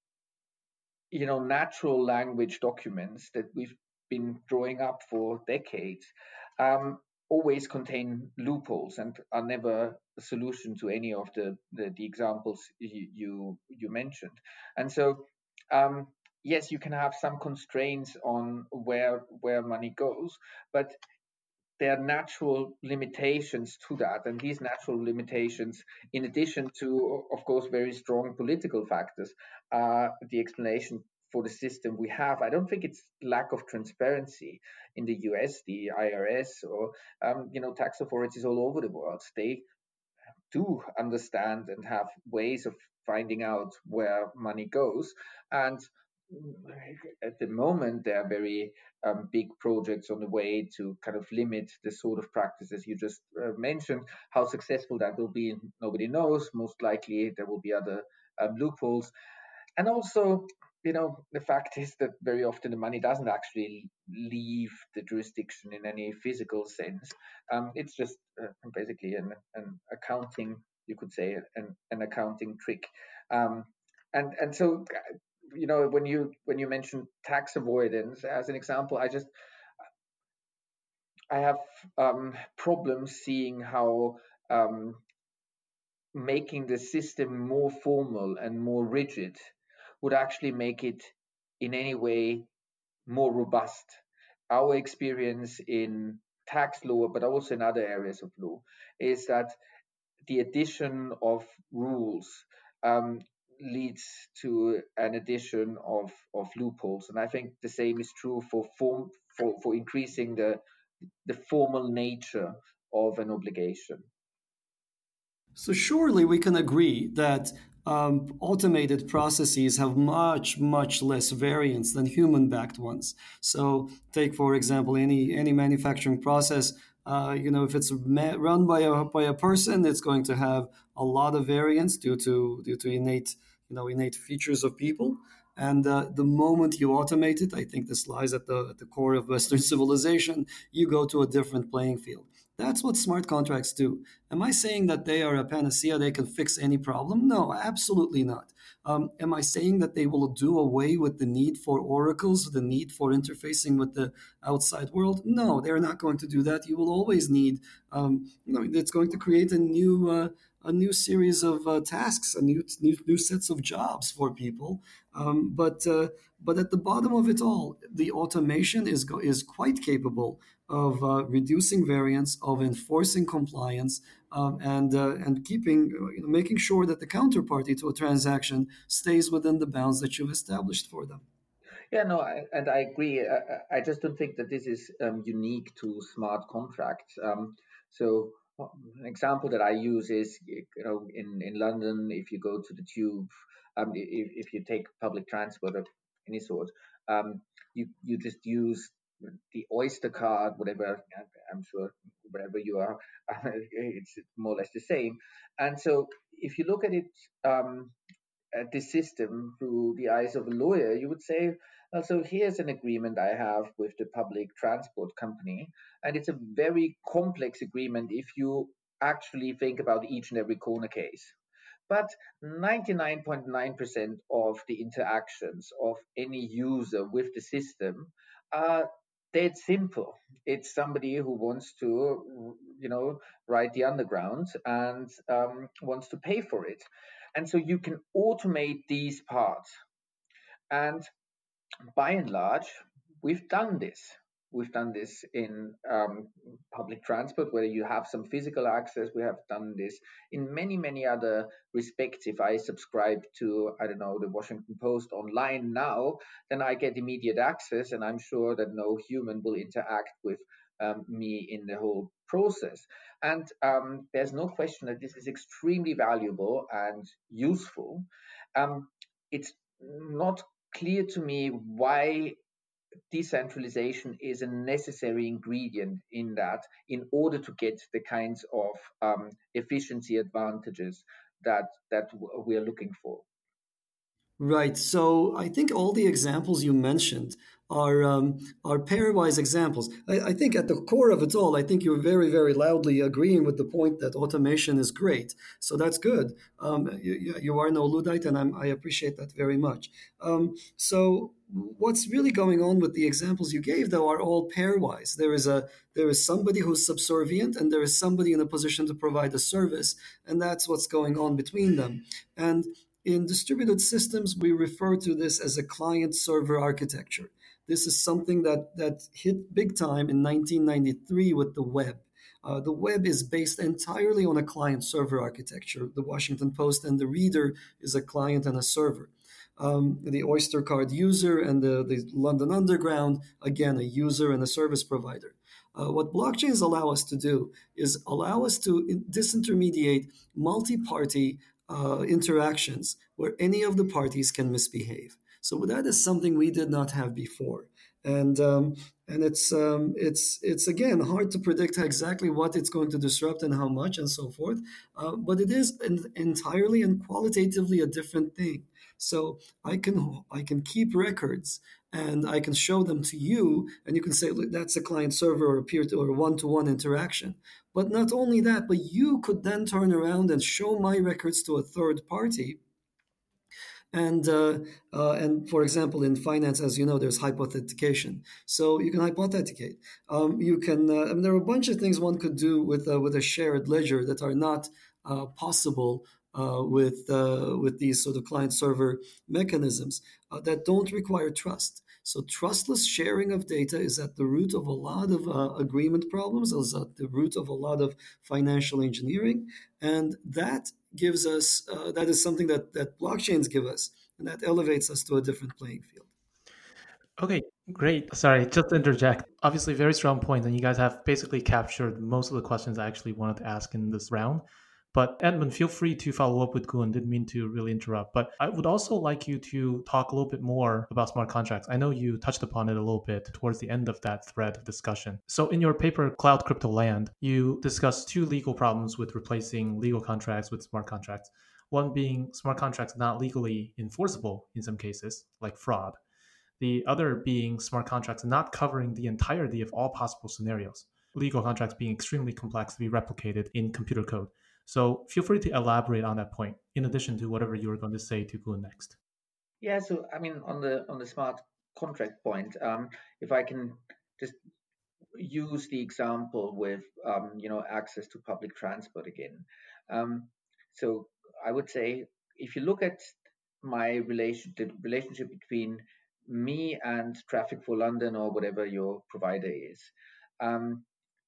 you know, natural language documents that we've been drawing up for decades um, always contain loopholes and are never a solution to any of the the, the examples you, you you mentioned. And so um, yes, you can have some constraints on where where money goes, but there are natural limitations to that. And these natural limitations, in addition to, of course, very strong political factors, are the explanation for the system we have. I don't think it's lack of transparency in the U S, the I R S, or um, you know, tax authorities all over the world. They do understand and have ways of finding out where money goes. And at the moment, there are very um, big projects on the way to kind of limit the sort of practices you just uh, mentioned. How successful that will be, nobody knows. Most likely, there will be other um, loopholes. And also, you know, the fact is that very often the money doesn't actually leave the jurisdiction in any physical sense. Um, it's just uh, basically an, an accounting, you could say, an, an accounting trick. Um, and and so, you know, when you when you mention tax avoidance as an example, I just I have um, problems seeing how um, making the system more formal and more rigid would actually make it in any way more robust. Our experience in tax law, but also in other areas of law, is that the addition of rules um, leads to an addition of, of loopholes. And I think the same is true for form for, for increasing the the formal nature of an obligation. So surely we can agree that um, automated processes have much, much less variance than human-backed ones. So take, for example, any any manufacturing process. Uh, you know, if it's ma- run by a by a person, it's going to have a lot of variance due to due to innate you know innate features of people. And uh, the moment you automate it, I think this lies at the at the core of Western civilization. You go to a different playing field. That's what smart contracts do. Am I saying that they are a panacea? They can fix any problem? No, absolutely not. Um, am I saying that they will do away with the need for oracles, the need for interfacing with the outside world? No, they're not going to do that. You will always need, um, you know, it's going to create a new, uh, a new series of uh, tasks, a new, new, new sets of jobs for people. Um, but, uh, but at the bottom of it all, the automation is go- is quite capable of uh, reducing variance, of enforcing compliance, um, and uh, and keeping you know, making sure that the counterparty to a transaction stays within the bounds that you've established for them. Yeah, no, I, and I agree. I, I just don't think that this is um, unique to smart contracts. Um, so uh, an example that I use is, you know, in, in London, if you go to the tube, um, if, if you take public transport of any sort, um, you you just use the Oyster card, whatever. I'm sure wherever you are, it's more or less the same. And so if you look at it. Um, at this system through the eyes of a lawyer, you would say, Uh, so here's an agreement I have with the public transport company, and it's a very complex agreement if you actually think about each and every corner case. But ninety-nine point nine percent of the interactions of any user with the system are dead simple. It's somebody who wants to, you know, ride the underground and um, wants to pay for it. And so you can automate these parts. And by and large, we've done this. We've done this in um, public transport, where you have some physical access. We have done this in many, many other respects. If I subscribe to, I don't know, the Washington Post online now, then I get immediate access, and I'm sure that no human will interact with um, me in the whole process. And um, there's no question that this is extremely valuable and useful. Um, it's not clear to me why decentralization is a necessary ingredient in that, in order to get the kinds of um, efficiency advantages that that we are looking for. Right. So I think all the examples you mentioned are um, are pairwise examples. I, I think at the core of it all, I think you're very, very loudly agreeing with the point that automation is great. So that's good. Um, you, you are no Luddite, and I'm, I appreciate that very much. Um, so what's really going on with the examples you gave, though, are all pairwise. There is a there is somebody who's subservient, and there is somebody in a position to provide a service, and that's what's going on between them. And in distributed systems, we refer to this as a client-server architecture. This is something that, that hit big time in nineteen ninety-three with the web. Uh, the web is based entirely on a client-server architecture. The Washington Post and the Reader is a client and a server. Um, the Oyster Card user and the, the London Underground, again, a user and a service provider. Uh, what blockchains allow us to do is allow us to disintermediate multi-party uh, interactions where any of the parties can misbehave. So that is something we did not have before, and um, and it's um, it's it's again hard to predict exactly what it's going to disrupt and how much and so forth. Uh, but it is an, entirely and qualitatively a different thing. So I can I can keep records and I can show them to you, and you can say, look, that's a client server or a peer to or one to one interaction. But not only that, but you could then turn around and show my records to a third party. And uh, uh, and for example, in finance, as you know, there's hypothetication. So you can hypothecate. Um, you can. Uh, I mean, there are a bunch of things one could do with uh, with a shared ledger that are not uh, possible uh, with uh, with these sort of client server mechanisms uh, that don't require trust. So trustless sharing of data is at the root of a lot of uh, agreement problems, is at the root of a lot of financial engineering, and that gives us uh, that is something that that blockchains give us, and that elevates us to a different playing field. Okay, great. Sorry, just to interject. Obviously, very strong points, and you guys have basically captured most of the questions I actually wanted to ask in this round. But Edmund, feel free to follow up with Gun. Didn't mean to really interrupt, but I would also like you to talk a little bit more about smart contracts. I know you touched upon it a little bit towards the end of that thread of discussion. So in your paper, Cloud Crypto Land, you discussed two legal problems with replacing legal contracts with smart contracts. One being smart contracts not legally enforceable in some cases, like fraud. The other being smart contracts not covering the entirety of all possible scenarios, legal contracts being extremely complex to be replicated in computer code. So feel free to elaborate on that point, in addition to whatever you were going to say to Gun next. Yeah, so I mean, on the on the smart contract point, um, if I can just use the example with um, you know access to public transport again. Um, so I would say, if you look at my relation the relationship between me and Traffic for London or whatever your provider is, um,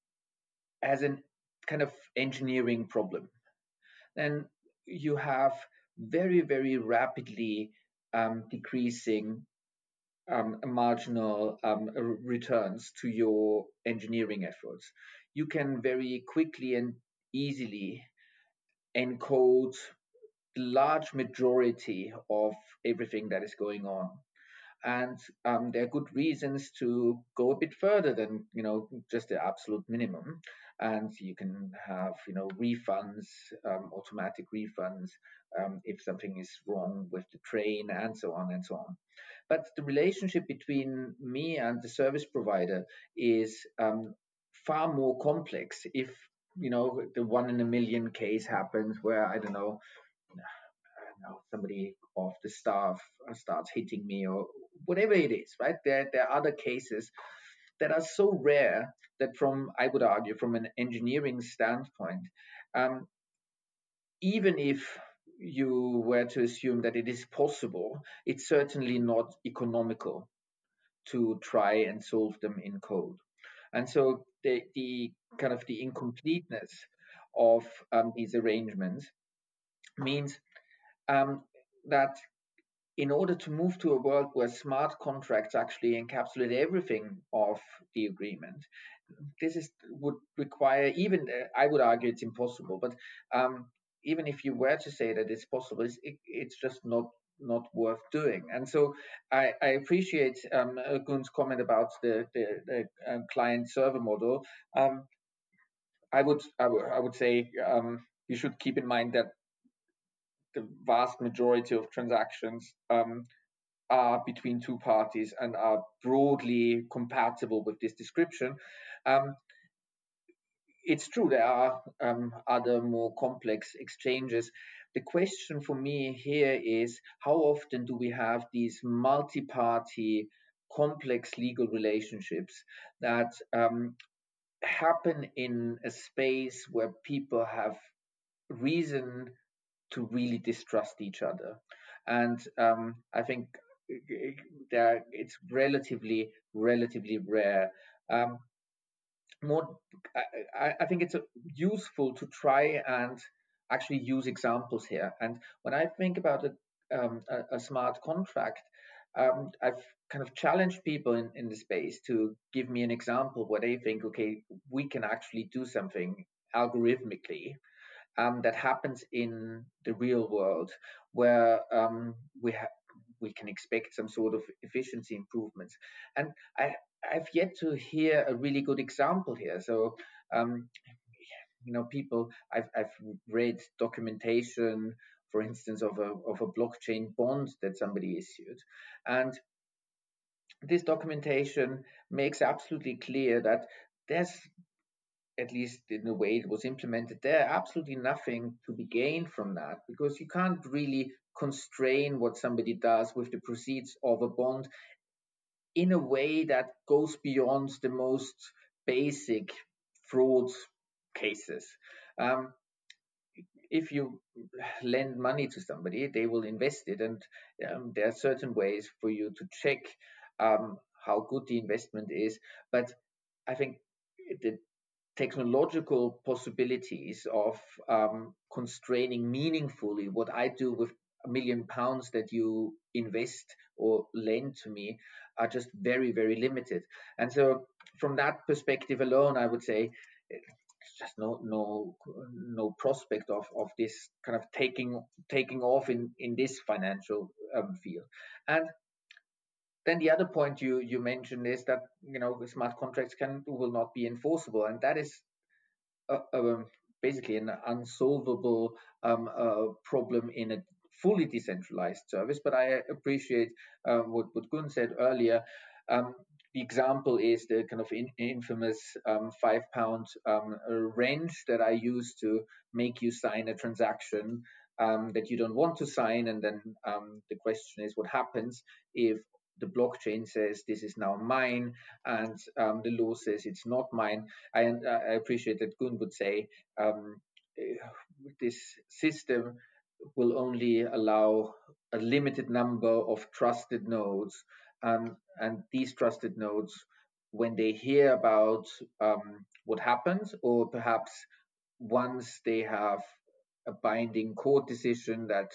as an kind of engineering problem, then you have very very rapidly um, decreasing um, marginal um, returns to your engineering efforts. You can very quickly and easily encode the large majority of everything that is going on. And um, there are good reasons to go a bit further than you know just the absolute minimum. and you can have, you know, refunds, um, automatic refunds um, if something is wrong with the train, and so on and so on. But the relationship between me and the service provider is um, far more complex. If, you know, the one in a million case happens where, I don't know, know, somebody of the staff starts hitting me or whatever it is, right? There, there are other cases that are so rare that, from, I would argue, from an engineering standpoint, um, even if you were to assume that it is possible, it's certainly not economical to try and solve them in code. And so the, the kind of the incompleteness of um, these arrangements means um, that in order to move to a world where smart contracts actually encapsulate everything of the agreement, this is would require, even uh, I would argue it's impossible, but um, even if you were to say that it's possible, it's, it, it's just not not worth doing. And so I, I appreciate um, Gun's comment about the, the, the uh, client server model. Um, I would I would I would say um, you should keep in mind that the vast majority of transactions um, are between two parties and are broadly compatible with this description. Um, it's true there are um, other more complex exchanges. The question for me here is, how often do we have these multi-party complex legal relationships that um, happen in a space where people have reason to really distrust each other? And um, I think there it's relatively relatively rare. Um, more, I, I think it's a, useful to try and actually use examples here. And when I think about a, um, a, a smart contract, um, I've kind of challenged people in, in the space to give me an example where they think, okay, we can actually do something algorithmically um, that happens in the real world, where um, we have we can expect some sort of efficiency improvements. And I, I've yet to hear a really good example here. So, um, you know, people, I've, I've read documentation, for instance, of a, of a blockchain bond that somebody issued. And this documentation makes absolutely clear that there's, at least in the way it was implemented there, absolutely nothing to be gained from that, because you can't really constrain what somebody does with the proceeds of a bond in a way that goes beyond the most basic fraud cases. Um, if you lend money to somebody, they will invest it, and um, there are certain ways for you to check um, how good the investment is. But I think the technological possibilities of um, constraining meaningfully what I do with a million pounds that you invest or lend to me are just very, very limited. And so, from that perspective alone, I would say there's just no no no prospect of of this kind of taking taking off in in this financial um, field. And then the other point you you mentioned is that, you know, smart contracts can will not be enforceable, and that is uh, um, basically an unsolvable um, uh, problem in a fully decentralized service. But I appreciate uh, what, what Gun said earlier. Um, the example is the kind of in, infamous um, five pound um, wrench that I use to make you sign a transaction um, that you don't want to sign. And then um, the question is, what happens if the blockchain says this is now mine, and um, the law says it's not mine? I, I appreciate that Gun would say um, this system will only allow a limited number of trusted nodes, um, and these trusted nodes, when they hear about um, what happened, or perhaps once they have a binding court decision that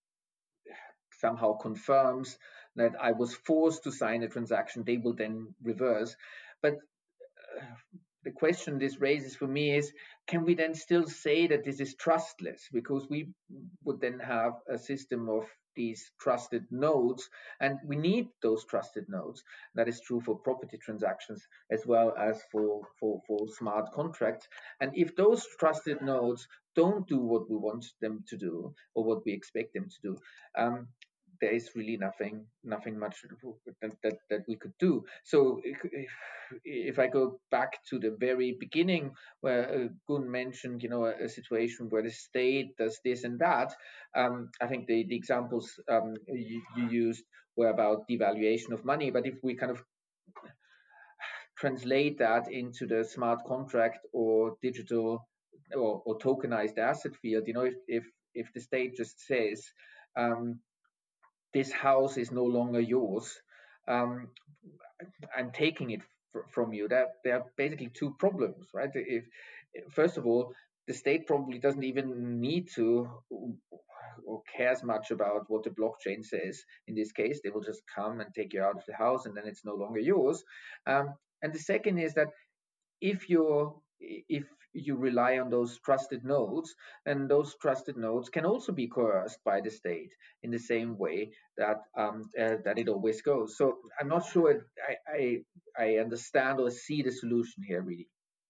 somehow confirms that I was forced to sign a transaction, they will then reverse. But uh, the question this raises for me is, can we then still say that this is trustless? Because we would then have a system of these trusted nodes, and we need those trusted nodes. That is true for property transactions as well as for, for, for smart contracts. And if those trusted nodes don't do what we want them to do or what we expect them to do, um, there is really nothing nothing much that, that, that we could do. So if, if I go back to the very beginning where uh, Gun mentioned, you know, a, a situation where the state does this and that, um, I think the, the examples um, you, you used were about devaluation of money. But if we kind of translate that into the smart contract or digital or, or tokenized asset field, you know, if if, if the state just says, um, this house is no longer yours, um, I'm taking it fr- from you. There, there are basically two problems, right? If first of all, the state probably doesn't even need to or cares much about what the blockchain says. In this case, they will just come and take you out of the house, and then it's no longer yours. Um, and the second is that if you're if you rely on those trusted nodes, and those trusted nodes can also be coerced by the state in the same way that um, uh, that it always goes. So I'm not sure I, I I understand or see the solution here really.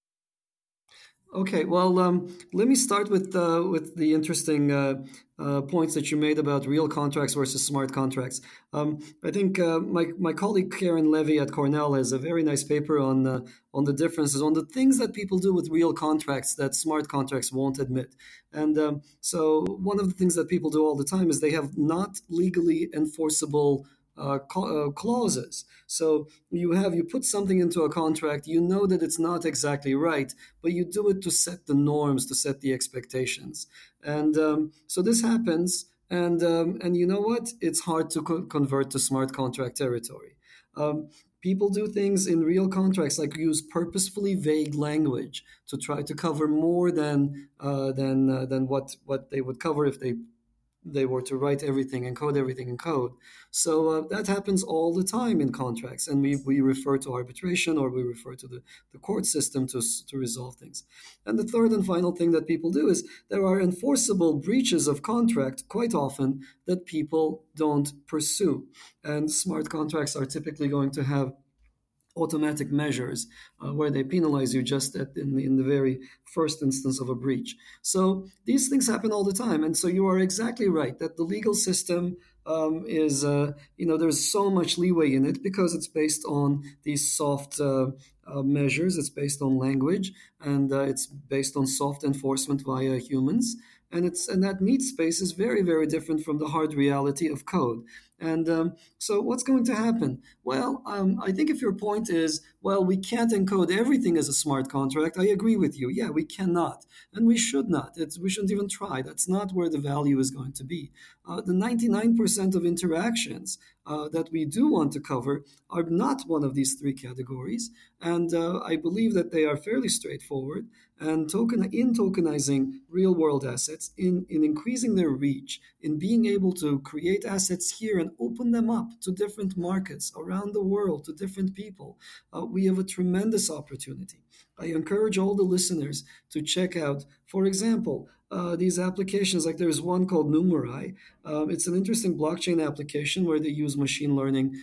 Okay, well, um, let me start with uh, with the interesting uh, uh, points that you made about real contracts versus smart contracts. Um, I think uh, my my colleague Karen Levy at Cornell has a very nice paper on uh, on the differences, on the things that people do with real contracts that smart contracts won't admit. And um, so, one of the things that people do all the time is they have not legally enforceable uh, uh, clauses. So you have you put something into a contract, you know that it's not exactly right, but you do it to set the norms, to set the expectations. And um, so this happens, and um, and you know what? It's hard to co- convert to smart contract territory. Um, People do things in real contracts, like use purposefully vague language to try to cover more than uh, than uh, than what what they would cover if they they were to write everything and code everything in code. So uh, that happens all the time in contracts, and we, we refer to arbitration, or we refer to the, the court system to, to resolve things. And the third and final thing that people do is there are enforceable breaches of contract quite often that people don't pursue. And smart contracts are typically going to have automatic measures uh, where they penalize you just at, in, in the very first instance of a breach. So these things happen all the time. And so you are exactly right that the legal system um, is, uh, you know, there's so much leeway in it because it's based on these soft uh, uh, measures, it's based on language, and uh, it's based on soft enforcement via humans. And it's and that meat space is very, very different from the hard reality of code. And um, so, what's going to happen? Well, um, I think if your point is, well, we can't encode everything as a smart contract, I agree with you. Yeah, we cannot, and we should not. It's, we shouldn't even try. That's not where the value is going to be. Uh, the ninety-nine percent of interactions uh, that we do want to cover are not one of these three categories, and uh, I believe that they are fairly straightforward. And token in tokenizing real world assets, in, in increasing their reach, in being able to create assets here and open them up to different markets around the world, to different people, uh, we have a tremendous opportunity. I encourage all the listeners to check out, for example, uh, these applications. Like there's one called Numerai. Um, it's an interesting blockchain application where they use machine learning.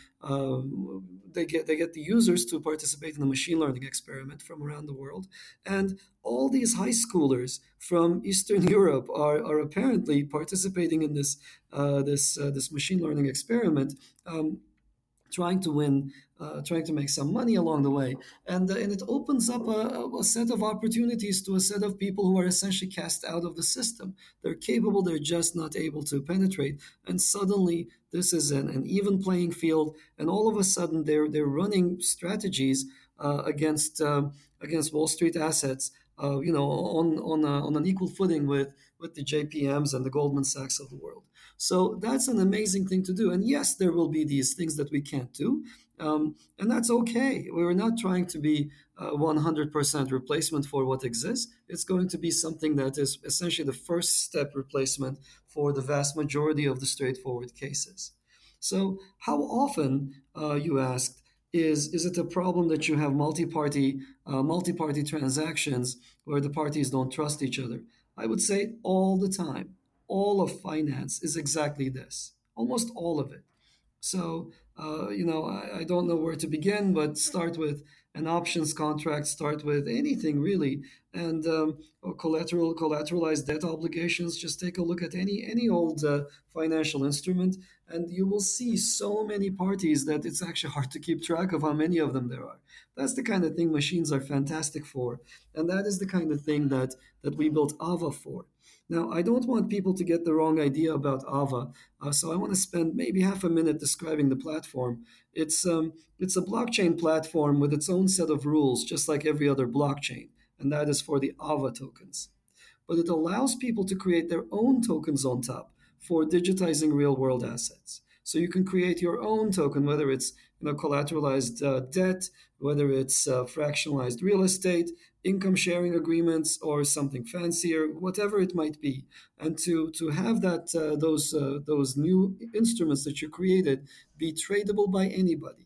Um, they get they get the users to participate in a machine learning experiment from around the world, and all these high schoolers from Eastern Europe are, are apparently participating in this uh, this uh, this machine learning experiment. Um, trying to win, uh, trying to make some money along the way. And, uh, and it opens up a, a set of opportunities to a set of people who are essentially cast out of the system. They're capable, they're just not able to penetrate. And suddenly, this is an, an even playing field. And all of a sudden, they're, they're running strategies uh, against, um, against Wall Street assets. Uh, you know, on on, a, on an equal footing with with the J P Ms and the Goldman Sachs of the world. So that's an amazing thing to do. And yes, there will be these things that we can't do. Um, and that's okay. We're not trying to be a one hundred percent replacement for what exists. It's going to be something that is essentially the first step replacement for the vast majority of the straightforward cases. So, how often, uh, you asked, is is it a problem that you have multi-party uh, multi-party transactions where the parties don't trust each other? I would say all the time. All of finance is exactly this. Almost all of it. So, uh, you know, I, I don't know where to begin, but start with an options contract, start with anything really, and um, or collateral collateralized debt obligations. Just take a look at any any old uh, financial instrument, and you will see so many parties that it's actually hard to keep track of how many of them there are. That's the kind of thing machines are fantastic for, and that is the kind of thing that that we built Ava for. Now, I don't want people to get the wrong idea about Ava, uh, so I want to spend maybe half a minute describing the platform. It's um, it's a blockchain platform with its own set of rules, just like every other blockchain, and that is for the Ava tokens. But it allows people to create their own tokens on top for digitizing real-world assets. So you can create your own token, whether it's you know collateralized uh, debt, whether it's uh, fractionalized real estate, income sharing agreements, or something fancier, whatever it might be. And to to have that uh, those uh, those new instruments that you created be tradable by anybody.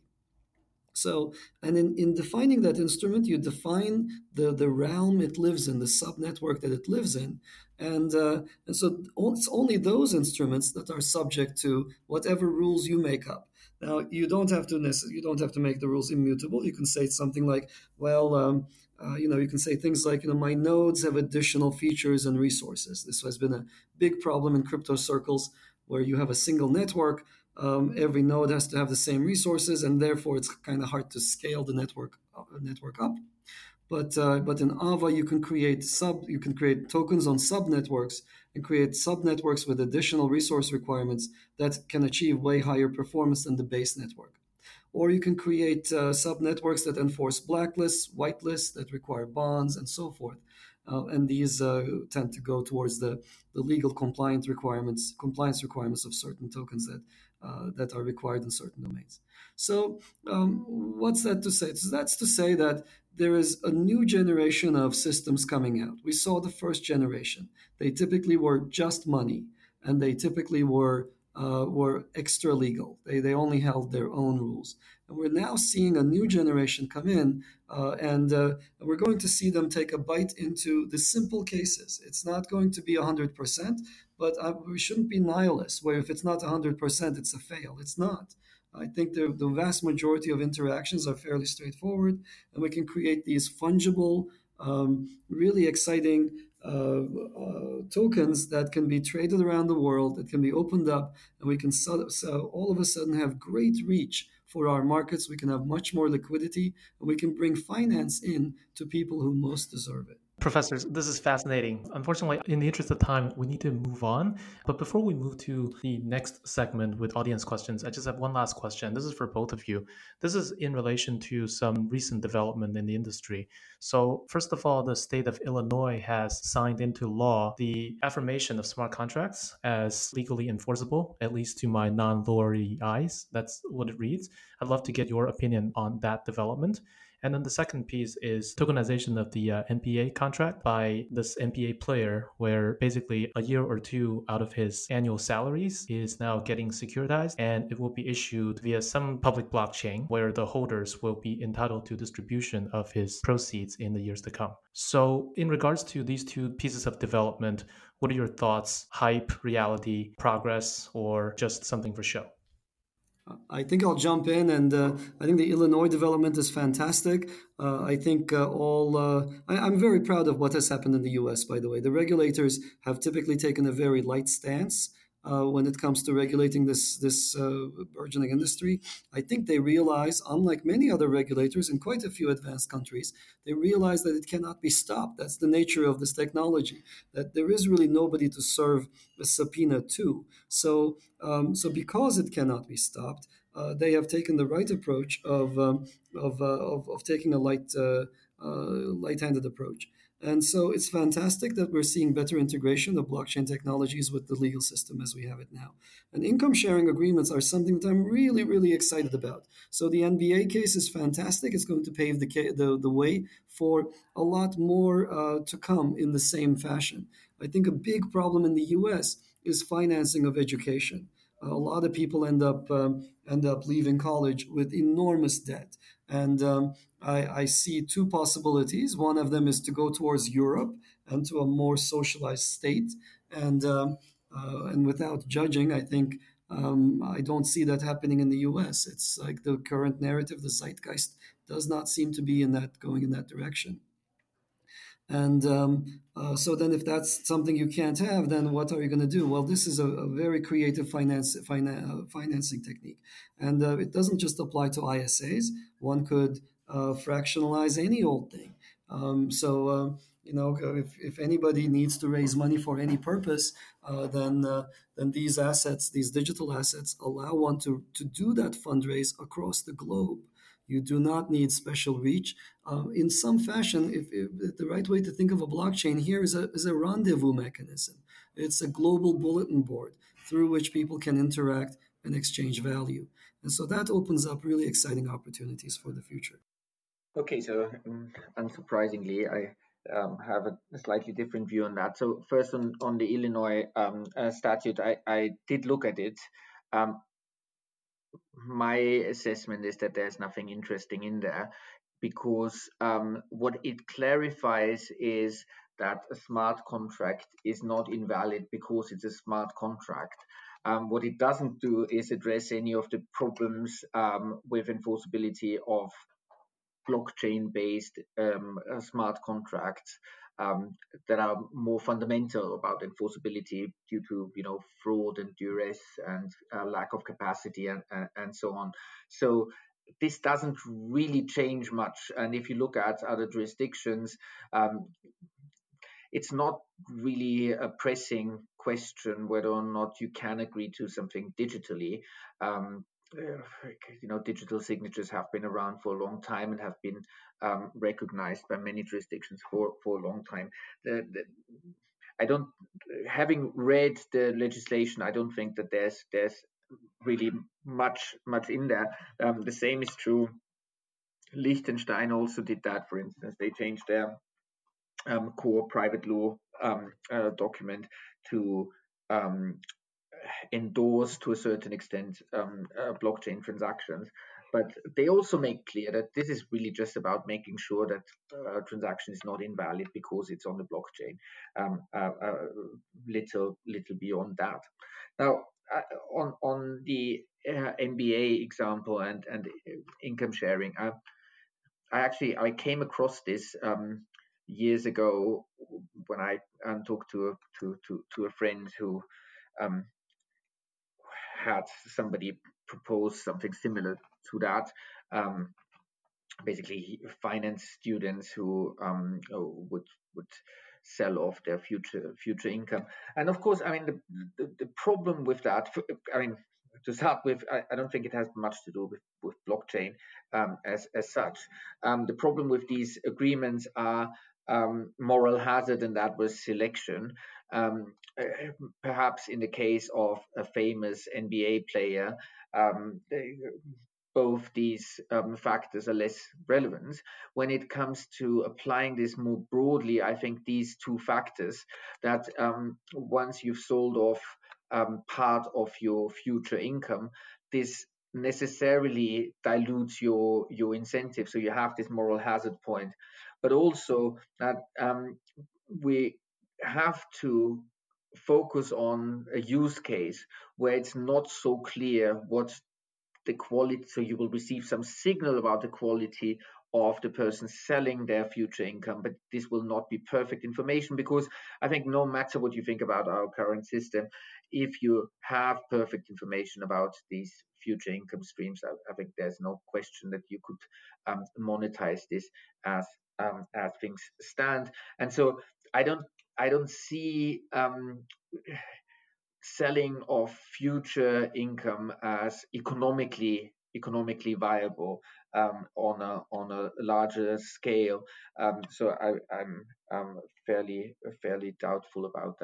So, and in, in defining that instrument, you define the, the realm it lives in, the subnetwork that it lives in. And, uh, and so it's only those instruments that are subject to whatever rules you make up. Now, you don't have to necess- you don't have to make the rules immutable. You can say something like, well, um, uh, you know, you can say things like, you know, my nodes have additional features and resources. This has been a big problem in crypto circles where you have a single network. Um, every node has to have the same resources, and therefore it's kind of hard to scale the network uh, network up. But uh, but in Ava, you can create sub you can create tokens on subnetworks and create subnetworks with additional resource requirements that can achieve way higher performance than the base network. Or you can create uh, subnetworks that enforce blacklists, whitelists that require bonds, and so forth. Uh, and these uh, tend to go towards the, the legal compliance requirements, compliance requirements of certain tokens that uh, that are required in certain domains. So, um, what's that to say? So that's to say that there is a new generation of systems coming out. We saw the first generation. They typically were just money, and they typically were uh, were extra legal. They, they only held their own rules. And we're now seeing a new generation come in, uh, and uh, we're going to see them take a bite into the simple cases. It's not going to be one hundred percent, but uh, we shouldn't be nihilists, where if it's not one hundred percent, it's a fail. It's not. I think the, the vast majority of interactions are fairly straightforward, and we can create these fungible, um, really exciting uh, uh, tokens that can be traded around the world, that can be opened up, and we can so, so all of a sudden have great reach for our markets. We can have much more liquidity, and we can bring finance in to people who most deserve it. Professors, this is fascinating. Unfortunately, in the interest of time, we need to move on. But before we move to the next segment with audience questions, I just have one last question. This is for both of you. This is in relation to some recent development in the industry. So, first of all, the state of Illinois has signed into law the affirmation of smart contracts as legally enforceable, at least to my non lawyery eyes. That's what it reads. I'd love to get your opinion on that development. And then the second piece is tokenization of the uh, N B A contract by this N B A player, where basically a year or two out of his annual salaries is now getting securitized, and it will be issued via some public blockchain where the holders will be entitled to distribution of his proceeds in the years to come. So, in regards to these two pieces of development, what are your thoughts? Hype, reality, progress, or just something for show? I think I'll jump in, and uh, I think the Illinois development is fantastic. Uh, I think uh, all. Uh, I, I'm very proud of what has happened in the U S. By the way, the regulators have typically taken a very light stance uh, when it comes to regulating this this uh, burgeoning industry. I think they realize, unlike many other regulators in quite a few advanced countries, they realize that it cannot be stopped. That's the nature of this technology. That there is really nobody to serve a subpoena to. So. Um, so because it cannot be stopped, uh, they have taken the right approach of um, of, uh, of of taking a light uh, uh, light-handed approach. And so it's fantastic that we're seeing better integration of blockchain technologies with the legal system as we have it now. And income sharing agreements are something that I'm really, really excited about. So the N B A case is fantastic. It's going to pave the the, the way for a lot more uh, to come in the same fashion. I think a big problem in the U S is financing of education. A lot of people end up um, end up leaving college with enormous debt, and um, I, I see two possibilities. One of them is to go towards Europe and to a more socialized state, and um, uh, and without judging, I think um, I don't see that happening in the U S. It's like the current narrative, the zeitgeist does not seem to be in that going in that direction. And um, uh, so then, if that's something you can't have, then what are you going to do? Well, this is a, a very creative finance, finan- uh, financing technique. And uh, it doesn't just apply to I S As. One could uh, fractionalize any old thing. Um, so, uh, you know, if, if anybody needs to raise money for any purpose, uh, then uh, then these assets, these digital assets, allow one to, to do that fundraise across the globe. You do not need special reach. Um, in some fashion, if, if the right way to think of a blockchain here is a, is a rendezvous mechanism. It's a global bulletin board through which people can interact and exchange value. And so that opens up really exciting opportunities for the future. Okay, so um, unsurprisingly, I um, have a, a slightly different view on that. So first, on, on the Illinois um, uh, statute, I, I did look at it. Um, my assessment is that there's nothing interesting in there, because um, what it clarifies is that a smart contract is not invalid because it's a smart contract. Um, what it doesn't do is address any of the problems um, with enforceability of blockchain-based um, uh, smart contracts um, that are more fundamental about enforceability due to, you know, fraud and duress and uh, lack of capacity and, and, and so on. So this doesn't really change much. And if you look at other jurisdictions, um, it's not really a pressing question whether or not you can agree to something digitally. Um, you know, digital signatures have been around for a long time and have been um, recognized by many jurisdictions for, for a long time. The, the, I don't, having read the legislation, I don't think that there's there's really much much in there. Um, the same is true. Liechtenstein also did that, for instance. They changed their um, core private law um, uh, document to um, endorse to a certain extent um, uh, blockchain transactions. But they also make clear that this is really just about making sure that uh, a transaction is not invalid because it's on the blockchain. Um, uh, uh, little, little beyond that. Now, uh, on on the uh, M B A example and and income sharing, uh, I actually I came across this um, years ago when I um, talked to a, to to to a friend who um, had somebody propose something similar to that. Um, basically, finance students who um, would would sell off their future future income. And of course, I mean the the, the problem with that. I mean. To start with, I, I don't think it has much to do with, with blockchain um, as, as such. Um, the problem with these agreements are um, moral hazard and adverse selection. Um, uh, perhaps in the case of a famous N B A player, um, they, both these um, factors are less relevant. When it comes to applying this more broadly, I think these two factors that um, once you've sold off um, part of your future income, this necessarily dilutes your your incentive. So you have this moral hazard point, but also that um, we have to focus on a use case where it's not so clear what the quality, so you will receive some signal about the quality of the person selling their future income, but this will not be perfect information, because I think no matter what you think about our current system, if you have perfect information about these future income streams, I, I think there's no question that you could um, monetize this as um, as things stand. And so I don't I don't see um, selling of future income as economically economically viable um, on a on a larger scale. Um, so I, I'm I'm fairly fairly doubtful about that.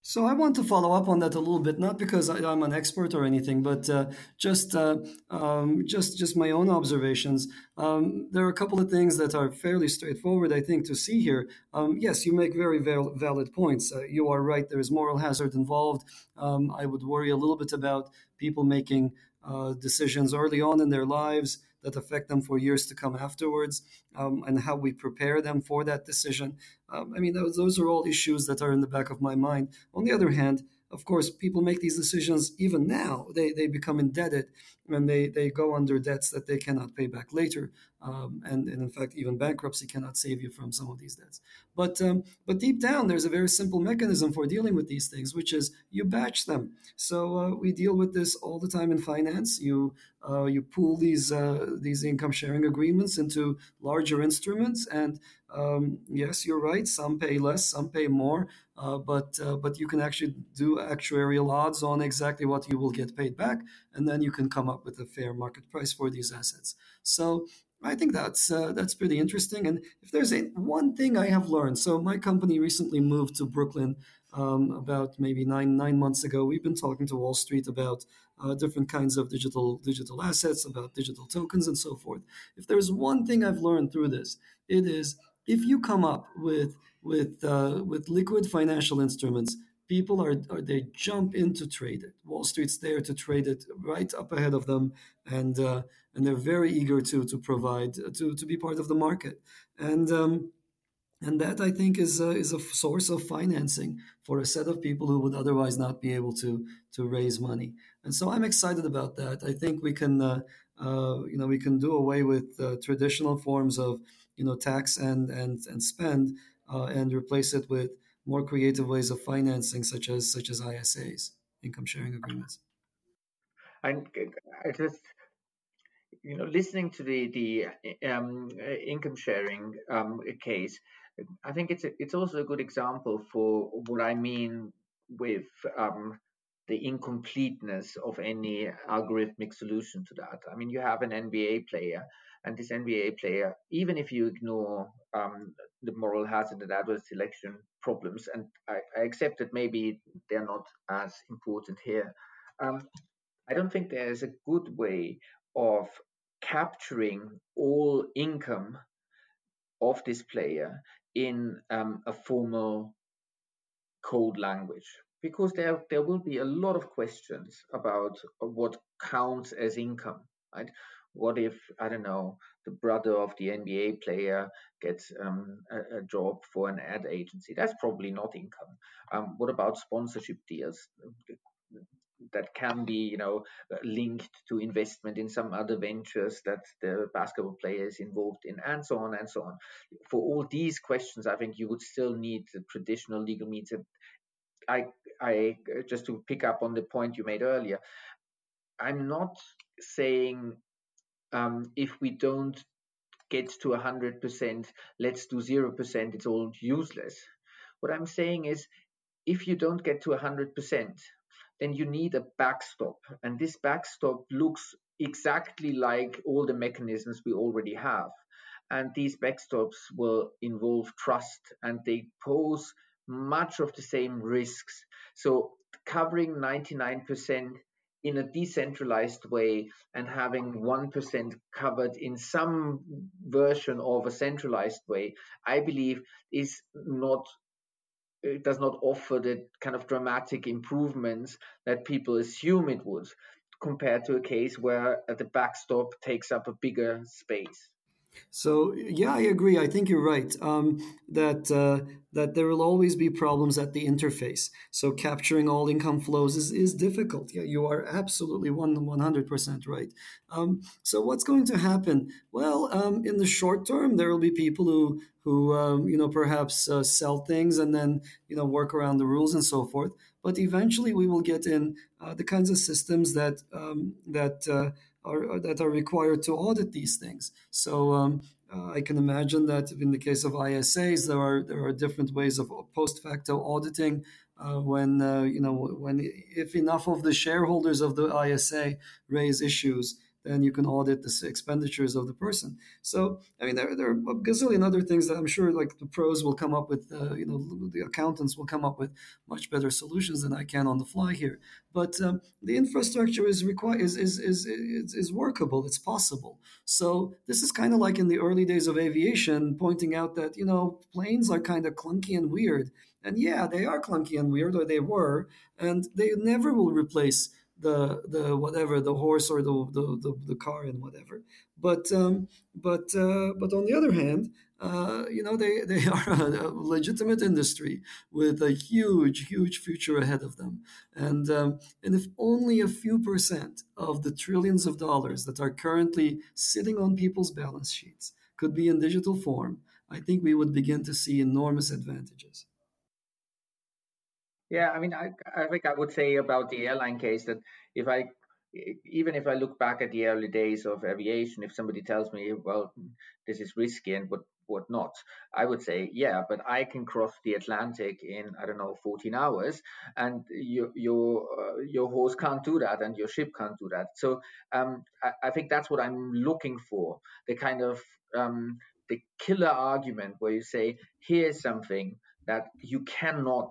So I want to follow up on that a little bit, not because I, I'm an expert or anything, but uh, just uh, um, just just my own observations. Um, there are a couple of things that are fairly straightforward, I think, to see here. Um, yes, you make very val- valid points. Uh, you are right. There is moral hazard involved. Um, I would worry a little bit about people making uh, decisions early on in their lives that affect them for years to come afterwards, um, and how we prepare them for that decision. Um, I mean, those, those are all issues that are in the back of my mind. On the other hand, of course, people make these decisions even now. They, they become indebted and they, they go under debts that they cannot pay back later. Um, and, and in fact, even bankruptcy cannot save you from some of these debts. But, um, but deep down, there's a very simple mechanism for dealing with these things, which is you batch them. So uh, we deal with this all the time in finance. You uh, you pool these uh, these income sharing agreements into larger instruments, and um, yes, you're right. Some pay less, some pay more, uh, but uh, but you can actually do actuarial odds on exactly what you will get paid back, and then you can come up with a fair market price for these assets. So I think that's uh, that's pretty interesting. And if there's a, one thing I have learned, so my company recently moved to Brooklyn um, about maybe nine nine months ago. We've been talking to Wall Street about uh, different kinds of digital digital assets, about digital tokens, and so forth. If there's one thing I've learned through this, it is if you come up with with uh, with liquid financial instruments, people are, are they jump in to trade it. Wall Street's there to trade it right up ahead of them, and uh, and they're very eager to to provide to to be part of the market. And um, and that I think is a, is a source of financing for a set of people who would otherwise not be able to to raise money. And so I'm excited about that. I think we can uh, uh, you know we can do away with uh, traditional forms of you know tax and and and spend uh, and replace it with more creative ways of financing, such as such as I S As, income sharing agreements. And I just, you know, listening to the the um, uh, income sharing um, case, I think it's a, it's also a good example for what I mean with um, the incompleteness of any algorithmic solution to that. I mean, you have an N B A player, and this N B A player, even if you ignore um, the moral hazard and adverse selection problems, and I, I accept that maybe they're not as important here. Um, I don't think there's a good way of capturing all income of this player in um, a formal code language, because there there will be a lot of questions about what counts as income, right? What if, I don't know, the brother of the N B A player gets um, a, a job for an ad agency? That's probably not income. Um, what about sponsorship deals that can be, you know, linked to investment in some other ventures that the basketball player is involved in, and so on and so on? For all these questions, I think you would still need the traditional legal means. I, I just to pick up on the point you made earlier, I'm not saying um, if we don't get to one hundred percent, let's do zero percent, it's all useless. What I'm saying is, if you don't get to one hundred percent, then you need a backstop. And this backstop looks exactly like all the mechanisms we already have. And these backstops will involve trust, and they pose much of the same risks. So covering ninety-nine percent in a decentralized way and having one percent covered in some version of a centralized way, I believe is not, it does not offer the kind of dramatic improvements that people assume it would, compared to a case where the backstop takes up a bigger space. So yeah, I agree. I think you're right um, that uh, that there will always be problems at the interface. So capturing all income flows is, is difficult. Yeah, you are absolutely one one hundred percent right. Um, so what's going to happen? Well, um, in the short term, there will be people who who um, you know perhaps uh, sell things and then you know work around the rules and so forth. But eventually, we will get in uh, the kinds of systems that um, that. Uh, are, that are required to audit these things. So um, uh, I can imagine that in the case of I S As, there are there are different ways of post facto auditing. Uh, when uh, you know when if enough of the shareholders of the I S A raise issues, then you can audit the expenditures of the person. So, I mean, there, there are a gazillion other things that I'm sure, like the pros will come up with, uh, you know, the accountants will come up with much better solutions than I can on the fly here. But um, the infrastructure is required is is, is is is workable. It's possible. So this is kind of like in the early days of aviation, pointing out that you know planes are kind of clunky and weird. And yeah, they are clunky and weird, or they were, and they never will replace the the whatever the horse or the the, the, the car and whatever. But um, but uh, but on the other hand, uh, you know they they are a, a legitimate industry with a huge huge future ahead of them. And um, and if only a few percent of the trillions of dollars that are currently sitting on people's balance sheets could be in digital form, I think we would begin to see enormous advantages. Yeah, I mean, I, I think I would say about the airline case that if I, even if I look back at the early days of aviation, if somebody tells me, well, this is risky and what what not, I would say, yeah, but I can cross the Atlantic in, I don't know, fourteen hours, and your your uh, your horse can't do that, and your ship can't do that. So um, I, I think that's what I'm looking for, the kind of um, the killer argument where you say, here's something that you cannot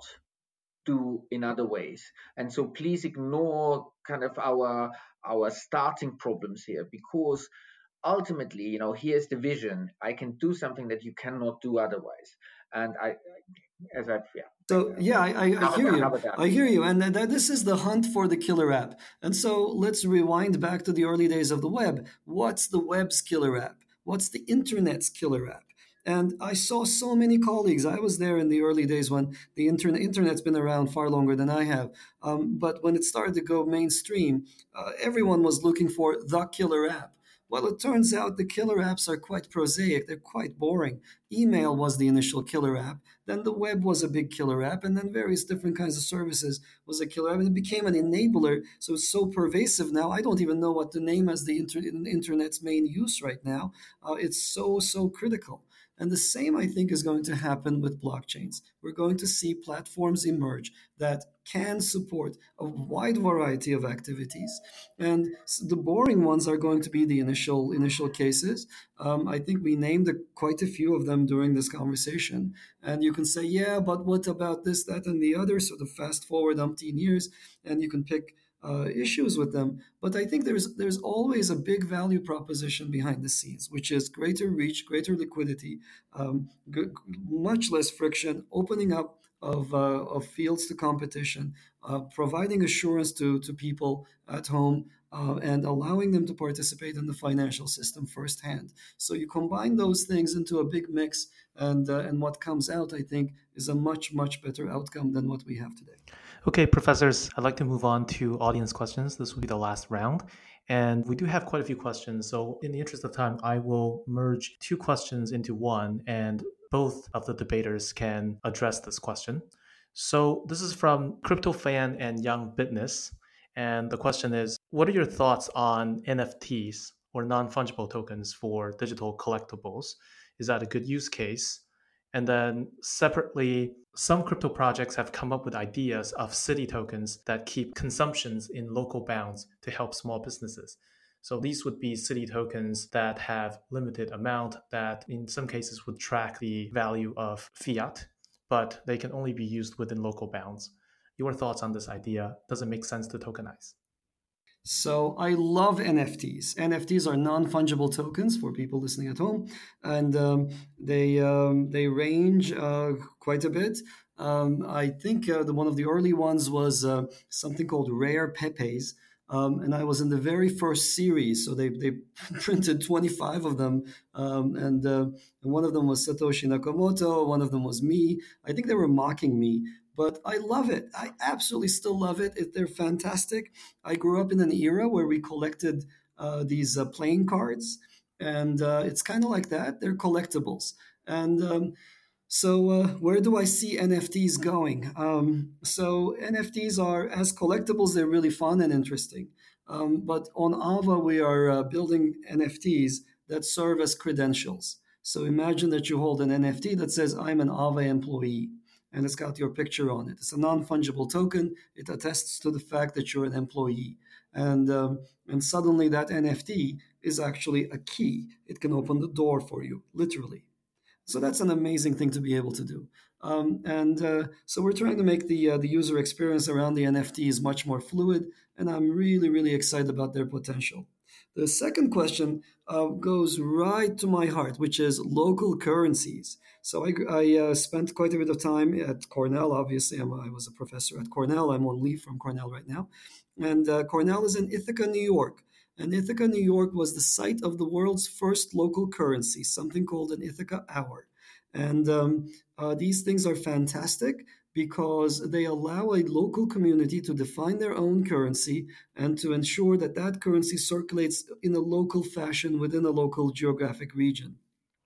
do in other ways. And so please ignore kind of our our starting problems here, because ultimately, you know, here's the vision. I can do something that you cannot do otherwise. And I, as I've, yeah. So yeah, I, I, I hear you. I hear you, and that this is the hunt for the killer app. And so let's rewind back to the early days of the web. What's the web's killer app? What's the internet's killer app? And I saw so many colleagues. I was there in the early days when the internet internet's been around far longer than I have. Um, but when it started to go mainstream, uh, everyone was looking for the killer app. Well, it turns out the killer apps are quite prosaic. They're quite boring. Email was the initial killer app. Then the web was a big killer app. And then various different kinds of services was a killer app. And it became an enabler. So it's so pervasive now. I don't even know what to name as the inter- internet's main use right now. Uh, it's so, so critical. And the same, I think, is going to happen with blockchains. We're going to see platforms emerge that can support a wide variety of activities. And the boring ones are going to be the initial initial cases. Um, I think we named a, quite a few of them during this conversation. And you can say, yeah, but what about this, that, and the other? Sort of fast forward umpteen years, and you can pick Uh, issues with them. But I think there's there's always a big value proposition behind the scenes, which is greater reach, greater liquidity, um, g- much less friction, opening up of, uh, of fields to competition, uh, providing assurance to, to people at home, uh, and allowing them to participate in the financial system firsthand. So you combine those things into a big mix, and uh, and what comes out, I think, is a much, much better outcome than what we have today. Okay, professors, I'd like to move on to audience questions. This will be the last round. And we do have quite a few questions. So, in the interest of time, I will merge two questions into one, and both of the debaters can address this question. So, this is from CryptoFan and Young Bitness. And the question is, what are your thoughts on N F Ts or non fungible tokens for digital collectibles? Is that a good use case? And then separately, some crypto projects have come up with ideas of city tokens that keep consumptions in local bounds to help small businesses. So these would be city tokens that have limited amount that in some cases would track the value of fiat, but they can only be used within local bounds. Your thoughts on this idea? Does it make sense to tokenize? So I love N F Ts. N F Ts are non-fungible tokens for people listening at home, and um, they um, they range uh, quite a bit. Um, I think uh, the, one of the early ones was uh, something called Rare Pepes, um, and I was in the very first series. So they they printed twenty-five of them, um, and, uh, and one of them was Satoshi Nakamoto. One of them was me. I think they were mocking me. But I love it. I absolutely still love it. it they're fantastic. I grew up in an era where we collected uh, these uh, playing cards, and uh, it's kind of like that. They're collectibles. And um, so, uh, where do I see N F Ts going? Um, so, N F Ts are, as collectibles, they're really fun and interesting. Um, but on Ava, we are uh, building N F Ts that serve as credentials. So, imagine that you hold an N F T that says, I'm an Ava employee. and it's got your picture on it. It's a non-fungible token. It attests to the fact that you're an employee. And, um, and suddenly that N F T is actually a key. It can open the door for you, literally. So that's an amazing thing to be able to do. Um, and uh, so we're trying to make the uh, the user experience around the N F Ts much more fluid, and I'm really, really excited about their potential. The second question uh, goes right to my heart, which is local currencies. So I, I uh, spent quite a bit of time at Cornell. Obviously, I'm, I was a professor at Cornell. I'm on leave from Cornell right now. And uh, Cornell is in Ithaca, New York. And Ithaca, New York was the site of the world's first local currency, something called an Ithaca Hour. And um, uh, these things are fantastic because they allow a local community to define their own currency and to ensure that that currency circulates in a local fashion within a local geographic region.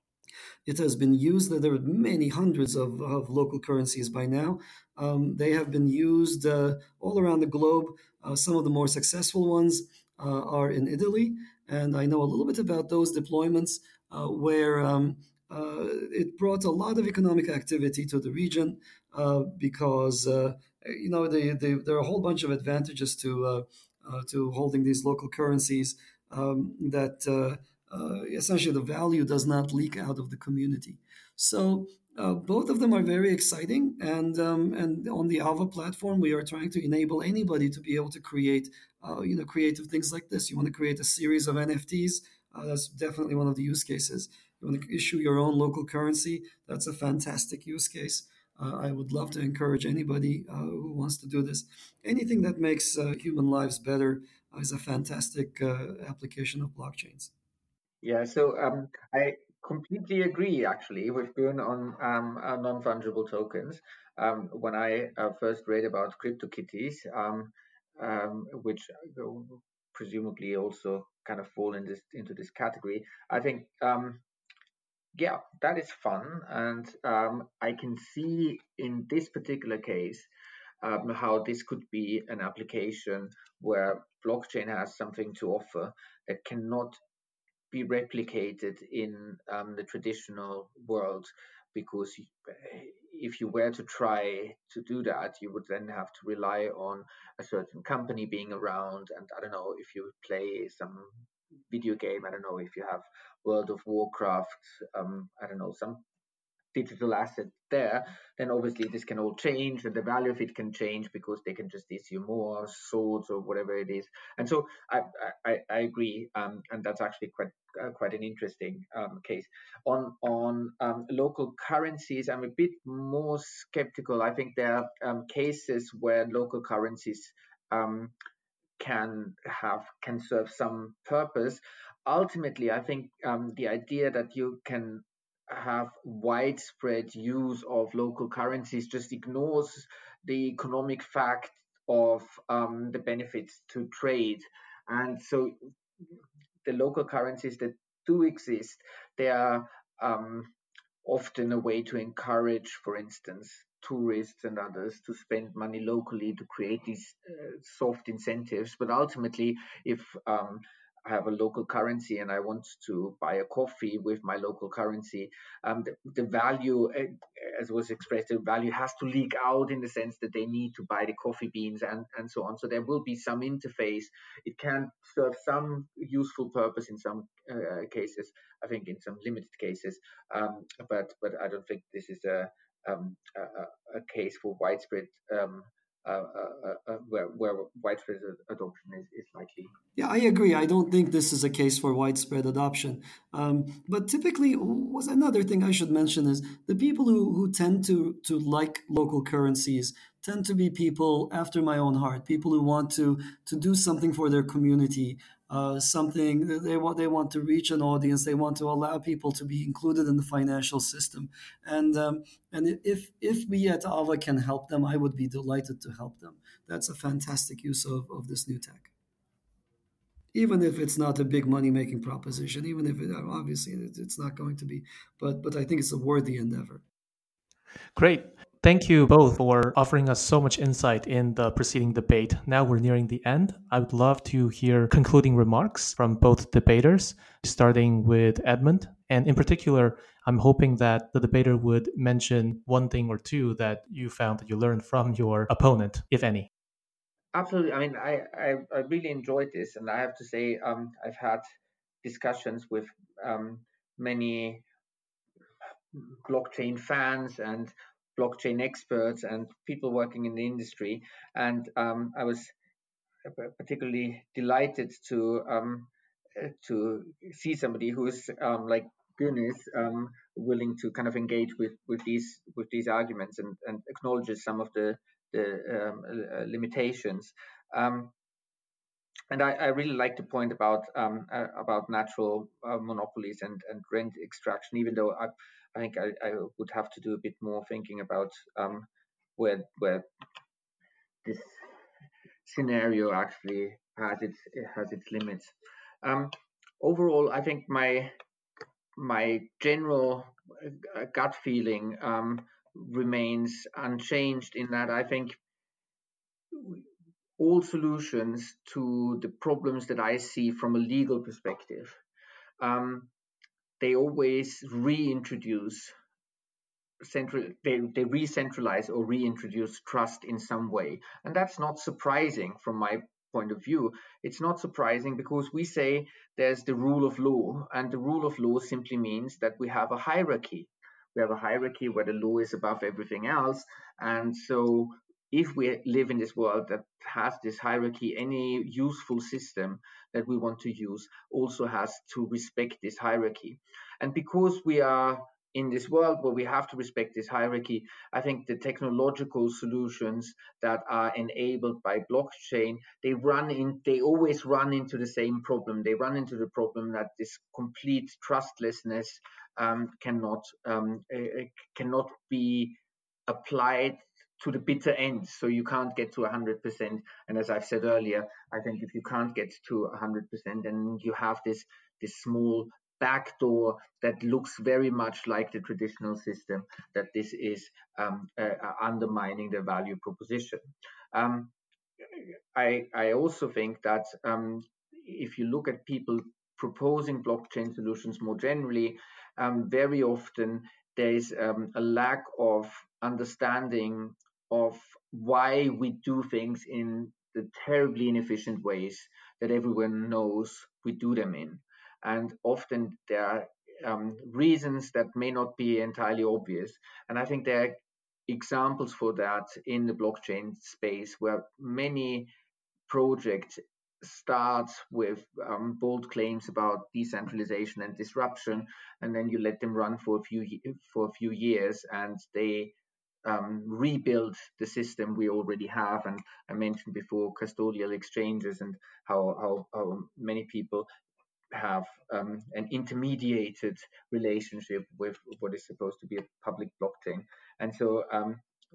It has been used, there are many hundreds of, of local currencies by now. Um, they have been used uh, all around the globe. Uh, some of the more successful ones uh, are in Italy, and I know a little bit about those deployments uh, where um, uh, it brought a lot of economic activity to the region uh, because uh, you know they, they, there are a whole bunch of advantages to uh, uh, to holding these local currencies um, that. Uh, Uh, essentially, the value does not leak out of the community. So uh, both of them are very exciting, and um, and on the Ava platform, we are trying to enable anybody to be able to create, uh, you know, creative things like this. You want to create a series of N F Ts? Uh, that's definitely one of the use cases. You want to issue your own local currency? That's a fantastic use case. Uh, I would love to encourage anybody uh, who wants to do this. Anything that makes uh, human lives better uh, is a fantastic uh, application of blockchains. Yeah, so um, I completely agree actually with Björn on um, uh, non-fungible tokens. Um, when I uh, first read about CryptoKitties, um, um, which uh, presumably also kind of fall in this, into this category, I think, um, yeah, that is fun. And um, I can see in this particular case um, how this could be an application where blockchain has something to offer that cannot be replicated in um, the traditional world, because if you were to try to do that, you would then have to rely on a certain company being around. And I don't know, if you play some video game, I don't know if you have World of Warcraft, um, I don't know, some digital asset there, then obviously this can all change and the value of it can change because they can just issue more swords or whatever it is. And so I I, I agree, um, and that's actually quite uh, quite an interesting um, case. On on um, local currencies, I'm a bit more skeptical. I think there are um, cases where local currencies um, can have can serve some purpose. Ultimately, I think um, the idea that you can have widespread use of local currencies just ignores the economic fact of um, the benefits to trade. And so the local currencies that do exist, they are um, often a way to encourage, for instance, tourists and others to spend money locally to create these uh, soft incentives. But ultimately, if um, I have a local currency and I want to buy a coffee with my local currency, um, the, the value, uh, as was expressed, the value has to leak out in the sense that they need to buy the coffee beans and, and so on. So there will be some interface. It can serve some useful purpose in some uh, cases, I think in some limited cases, um, but but I don't think this is a um, a, a case for widespread um, uh, uh, uh, where, where widespread adoption is, is likely. Yeah, I agree. I don't think this is a case for widespread adoption. Um, but typically, was another thing I should mention is the people who, who tend to to like local currencies tend to be people after my own heart. People who want to to do something for their community, uh, something they want they want to reach an audience. They want to allow people to be included in the financial system. And um, and if if we at Ava can help them, I would be delighted to help them. That's a fantastic use of, of this new tech, even if it's not a big money making proposition, even if it, obviously it's not going to be, but but I think it's a worthy endeavor. Great. Thank you both for offering us so much insight in the preceding debate. Now we're nearing the end. I would love to hear concluding remarks from both debaters, starting with Edmund. And in particular, I'm hoping that the debater would mention one thing or two that you found that you learned from your opponent, if any. Absolutely. I mean, I, I, I really enjoyed this, and I have to say, um, I've had discussions with um, many blockchain fans and blockchain experts and people working in the industry, and um, I was particularly delighted to um, uh, to see somebody who is um, like Gunis um, willing to kind of engage with with these with these arguments and, and acknowledges some of the the um, uh, limitations. Um, and I, I really like the point about um, uh, about natural uh, monopolies and, and rent extraction. Even though I, I think I, I would have to do a bit more thinking about um, where where this scenario actually has its it has its limits. Um, overall, I think my my general uh, gut feeling um, remains unchanged in that I think all solutions to the problems that I see from a legal perspective, um, they always reintroduce central they, they re-centralize or reintroduce trust in some way, and that's not surprising from my point of view. It's not surprising because we say there's the rule of law, and the rule of law simply means that we have a hierarchy. We have a hierarchy where the law is above everything else, and so if we live in this world that has this hierarchy, any useful system that we want to use also has to respect this hierarchy. And because we are in this world where we have to respect this hierarchy, I think the technological solutions that are enabled by blockchain, they run in, they always run into the same problem. They run into the problem that this complete trustlessness um, cannot um, uh, cannot be applied to the bitter end. So you can't get to one hundred percent. And as I've said earlier, I think if you can't get to one hundred percent, then you have this this small backdoor that looks very much like the traditional system, that this is um, uh, undermining the value proposition. Um, I, I also think that um, if you look at people proposing blockchain solutions more generally, um, very often there is um, a lack of understanding of why we do things in the terribly inefficient ways that everyone knows we do them in. And often there are um, reasons that may not be entirely obvious. And I think there are examples for that in the blockchain space where many projects start with um, bold claims about decentralization and disruption, and then you let them run for a few for a few years, and they um, rebuild the system we already have. And I mentioned before custodial exchanges and how how, how many people have um, an intermediated relationship with what is supposed to be a public blockchain. And so um,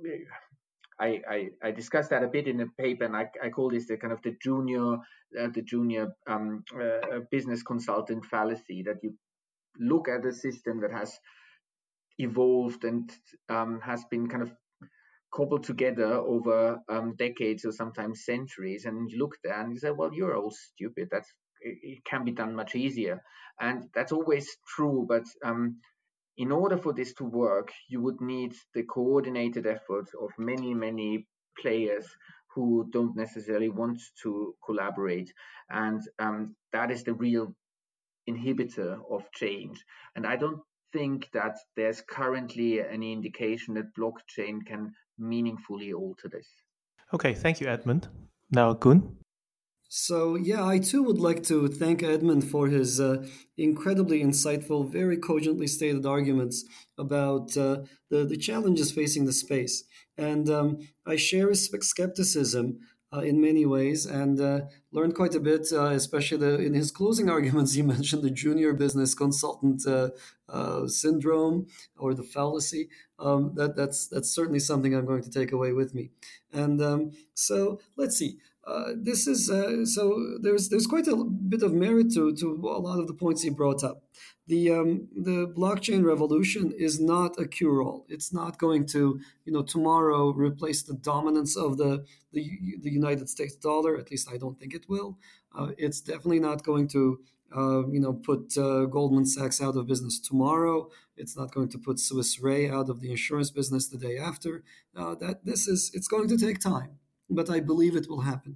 I, I, I discussed that a bit in the paper, and I, I call this the kind of the junior uh, the junior um, uh, business consultant fallacy, that you look at a system that has evolved and um, has been kind of cobbled together over um, decades or sometimes centuries, and you look there and you say, well, you're all stupid. That's it, it can be done much easier, and that's always true. But um, in order for this to work, you would need the coordinated efforts of many, many players who don't necessarily want to collaborate. And um, that is the real inhibitor of change. And I don't think that there's currently any indication that blockchain can meaningfully alter this. Okay, thank you, Edmund. Now, Gun? So, yeah, I too would like to thank Edmund for his uh, incredibly insightful, very cogently stated arguments about uh, the, the challenges facing the space. And um, I share his skepticism uh, in many ways, and uh, learned quite a bit, uh, especially the, in his closing arguments. He mentioned the junior business consultant uh, uh, syndrome or the fallacy. Um, that, that's, that's certainly something I'm going to take away with me. And um, so let's see. uh, this is uh, so there's there's quite a bit of merit to to a lot of the points he brought up. The um, the blockchain revolution is not a cure-all. It's not going to, you know, tomorrow replace the dominance of the the, the United States dollar. At least I don't think it will. Uh, it's definitely not going to uh, you know put uh, Goldman Sachs out of business tomorrow. It's not going to put Swiss Re out of the insurance business the day after. Uh, that this is it's going to take time, but I believe it will happen.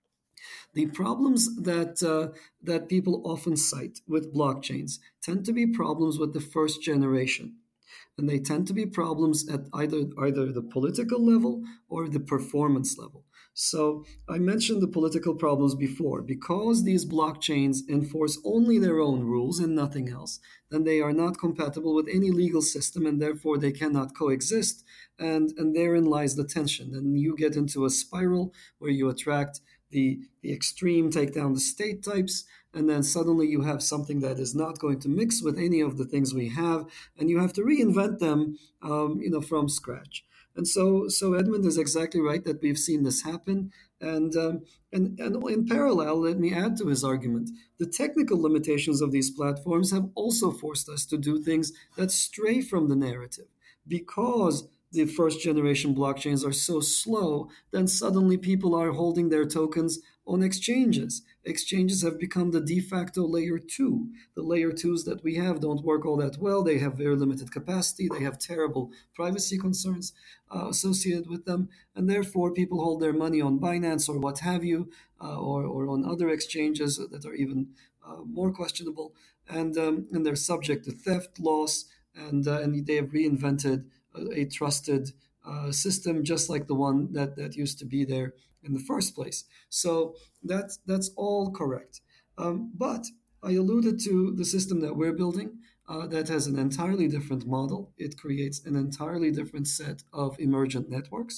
The problems that uh, that people often cite with blockchains tend to be problems with the first generation, and they tend to be problems at either either the political level or the performance level. So I mentioned the political problems before. Because these blockchains enforce only their own rules and nothing else, then they are not compatible with any legal system, and therefore they cannot coexist. And and therein lies the tension. And you get into a spiral where you attract the the extreme, take down the state types, and then suddenly you have something that is not going to mix with any of the things we have, and you have to reinvent them, um, you know, from scratch. And so, so Edmund is exactly right that we've seen this happen. And, um, and, and in parallel, let me add to his argument. The technical limitations of these platforms have also forced us to do things that stray from the narrative. Because the first generation blockchains are so slow, then suddenly people are holding their tokens on exchanges. Exchanges have become the de facto layer two. The layer twos that we have don't work all that well. They have very limited capacity. They have terrible privacy concerns uh, associated with them. And therefore, people hold their money on Binance or what have you, uh, or, or on other exchanges that are even uh, more questionable. And, um, and they're subject to theft, loss, and, uh, and they have reinvented a, a trusted uh, system just like the one that, that used to be there in the first place. So that's that's all correct. Um, but I alluded to the system that we're building uh, that has an entirely different model. It creates an entirely different set of emergent networks.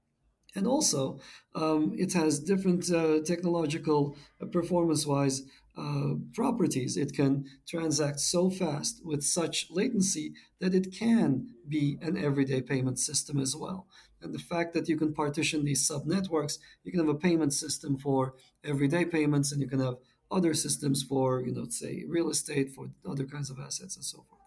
And also, um, it has different uh, technological uh, performance wise uh, properties. It can transact so fast with such latency that it can be an everyday payment system as well. And the fact that you can partition these sub networks, you can have a payment system for everyday payments, and you can have other systems for, you know, say real estate, for other kinds of assets, and so forth.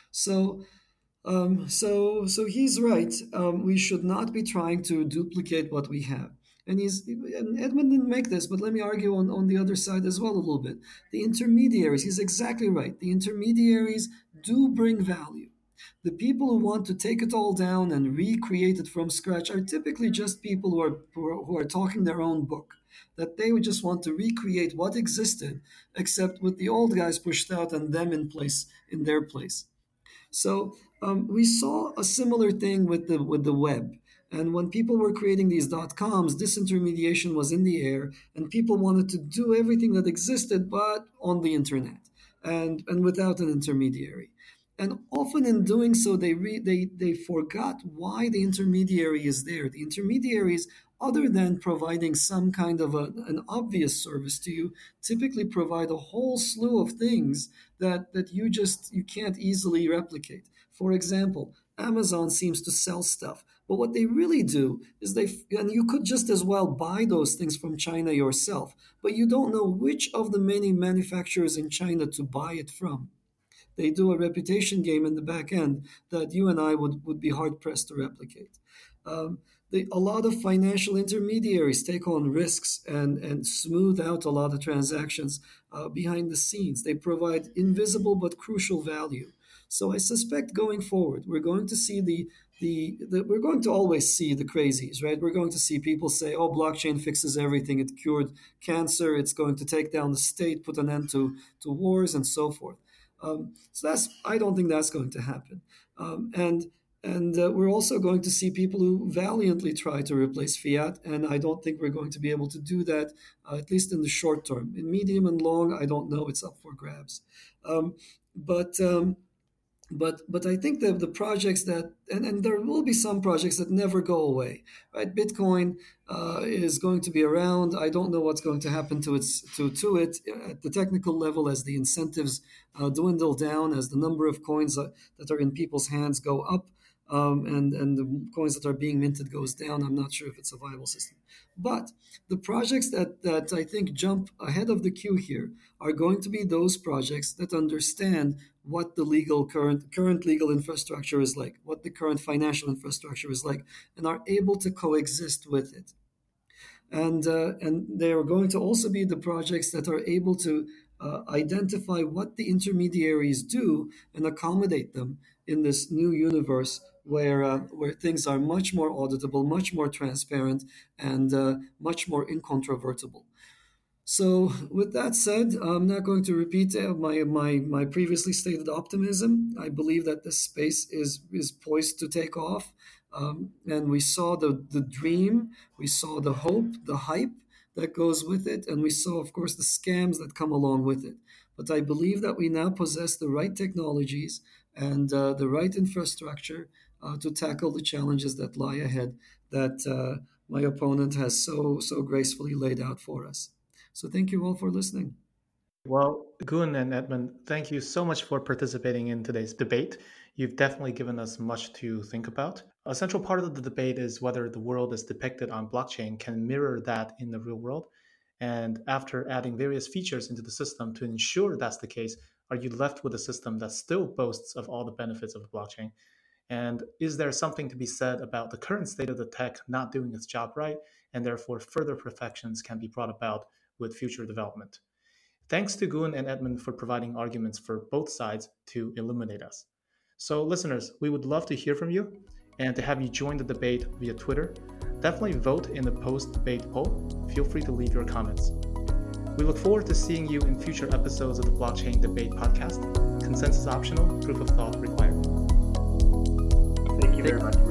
So, um, so, so he's right. Um, we should not be trying to duplicate what we have. And he's and Edmund didn't make this, but let me argue on, on the other side as well a little bit. The intermediaries, he's exactly right. The intermediaries do bring value. The people who want to take it all down and recreate it from scratch are typically just people who are who are, who are talking their own book. That they would just want to recreate what existed, except with the old guys pushed out and them in place in their place. So um, we saw a similar thing with the with the web. And when people were creating these dot coms, disintermediation was in the air, and people wanted to do everything that existed, but on the internet and, and without an intermediary. And often in doing so, they, re, they, they forgot why the intermediary is there. The intermediaries, other than providing some kind of a, an obvious service to you, typically provide a whole slew of things that, that you just you can't easily replicate. For example, Amazon seems to sell stuff, but what they really do is they, and you could just as well buy those things from China yourself, but you don't know which of the many manufacturers in China to buy it from. They do a reputation game in the back end that you and I would, would be hard pressed to replicate. Um, they, a lot of financial intermediaries take on risks and, and smooth out a lot of transactions uh, behind the scenes. They provide invisible but crucial value. So I suspect going forward, we're going to see the, the, the we're going to always see the crazies, right? We're going to see people say, "Oh, blockchain fixes everything. It cured cancer. It's going to take down the state, put an end to to wars, and so forth." Um, so that's I don't think that's going to happen. Um, and and uh, we're also going to see people who valiantly try to replace fiat, and I don't think we're going to be able to do that, uh, at least in the short term. In medium and long, I don't know. It's up for grabs. Um, but um, but but I think that the projects that and, and there will be some projects that never go away, right? Bitcoin uh, is going to be around. I don't know what's going to happen to its to to it at the technical level as the incentives uh, dwindle down, as the number of coins uh, that are in people's hands go up. um, and and the coins that are being minted goes down, I'm not sure if it's a viable system. But the projects that that I think jump ahead of the queue here are going to be those projects that understand what the legal current current legal infrastructure is like, what the current financial infrastructure is like, and are able to coexist with it. And uh, and they are going to also be the projects that are able to uh, identify what the intermediaries do and accommodate them in this new universe where uh, where things are much more auditable, much more transparent, and uh, much more incontrovertible. So, with that said, I'm not going to repeat uh, my, my, my previously stated optimism. I believe that this space is, is poised to take off. Um, and we saw the, the dream, we saw the hope, the hype that goes with it, and we saw, of course, the scams that come along with it. But I believe that we now possess the right technologies and uh, the right infrastructure uh, to tackle the challenges that lie ahead that uh, my opponent has so, so gracefully laid out for us. So thank you all for listening. Well, Gun and Edmund, thank you so much for participating in today's debate. You've definitely given us much to think about. A central part of the debate is whether the world as depicted on blockchain can mirror that in the real world. And after adding various features into the system to ensure that's the case, are you left with a system that still boasts of all the benefits of the blockchain? And is there something to be said about the current state of the tech not doing its job right, and therefore further perfections can be brought about with future development? Thanks to Gun and Edmund for providing arguments for both sides to illuminate us. So, listeners, we would love to hear from you and to have you join the debate via Twitter. Definitely vote in the post-debate poll. Feel free to leave your comments. We look forward to seeing you in future episodes of the Blockchain Debate Podcast. Consensus optional, proof of thought required. Thank you very much.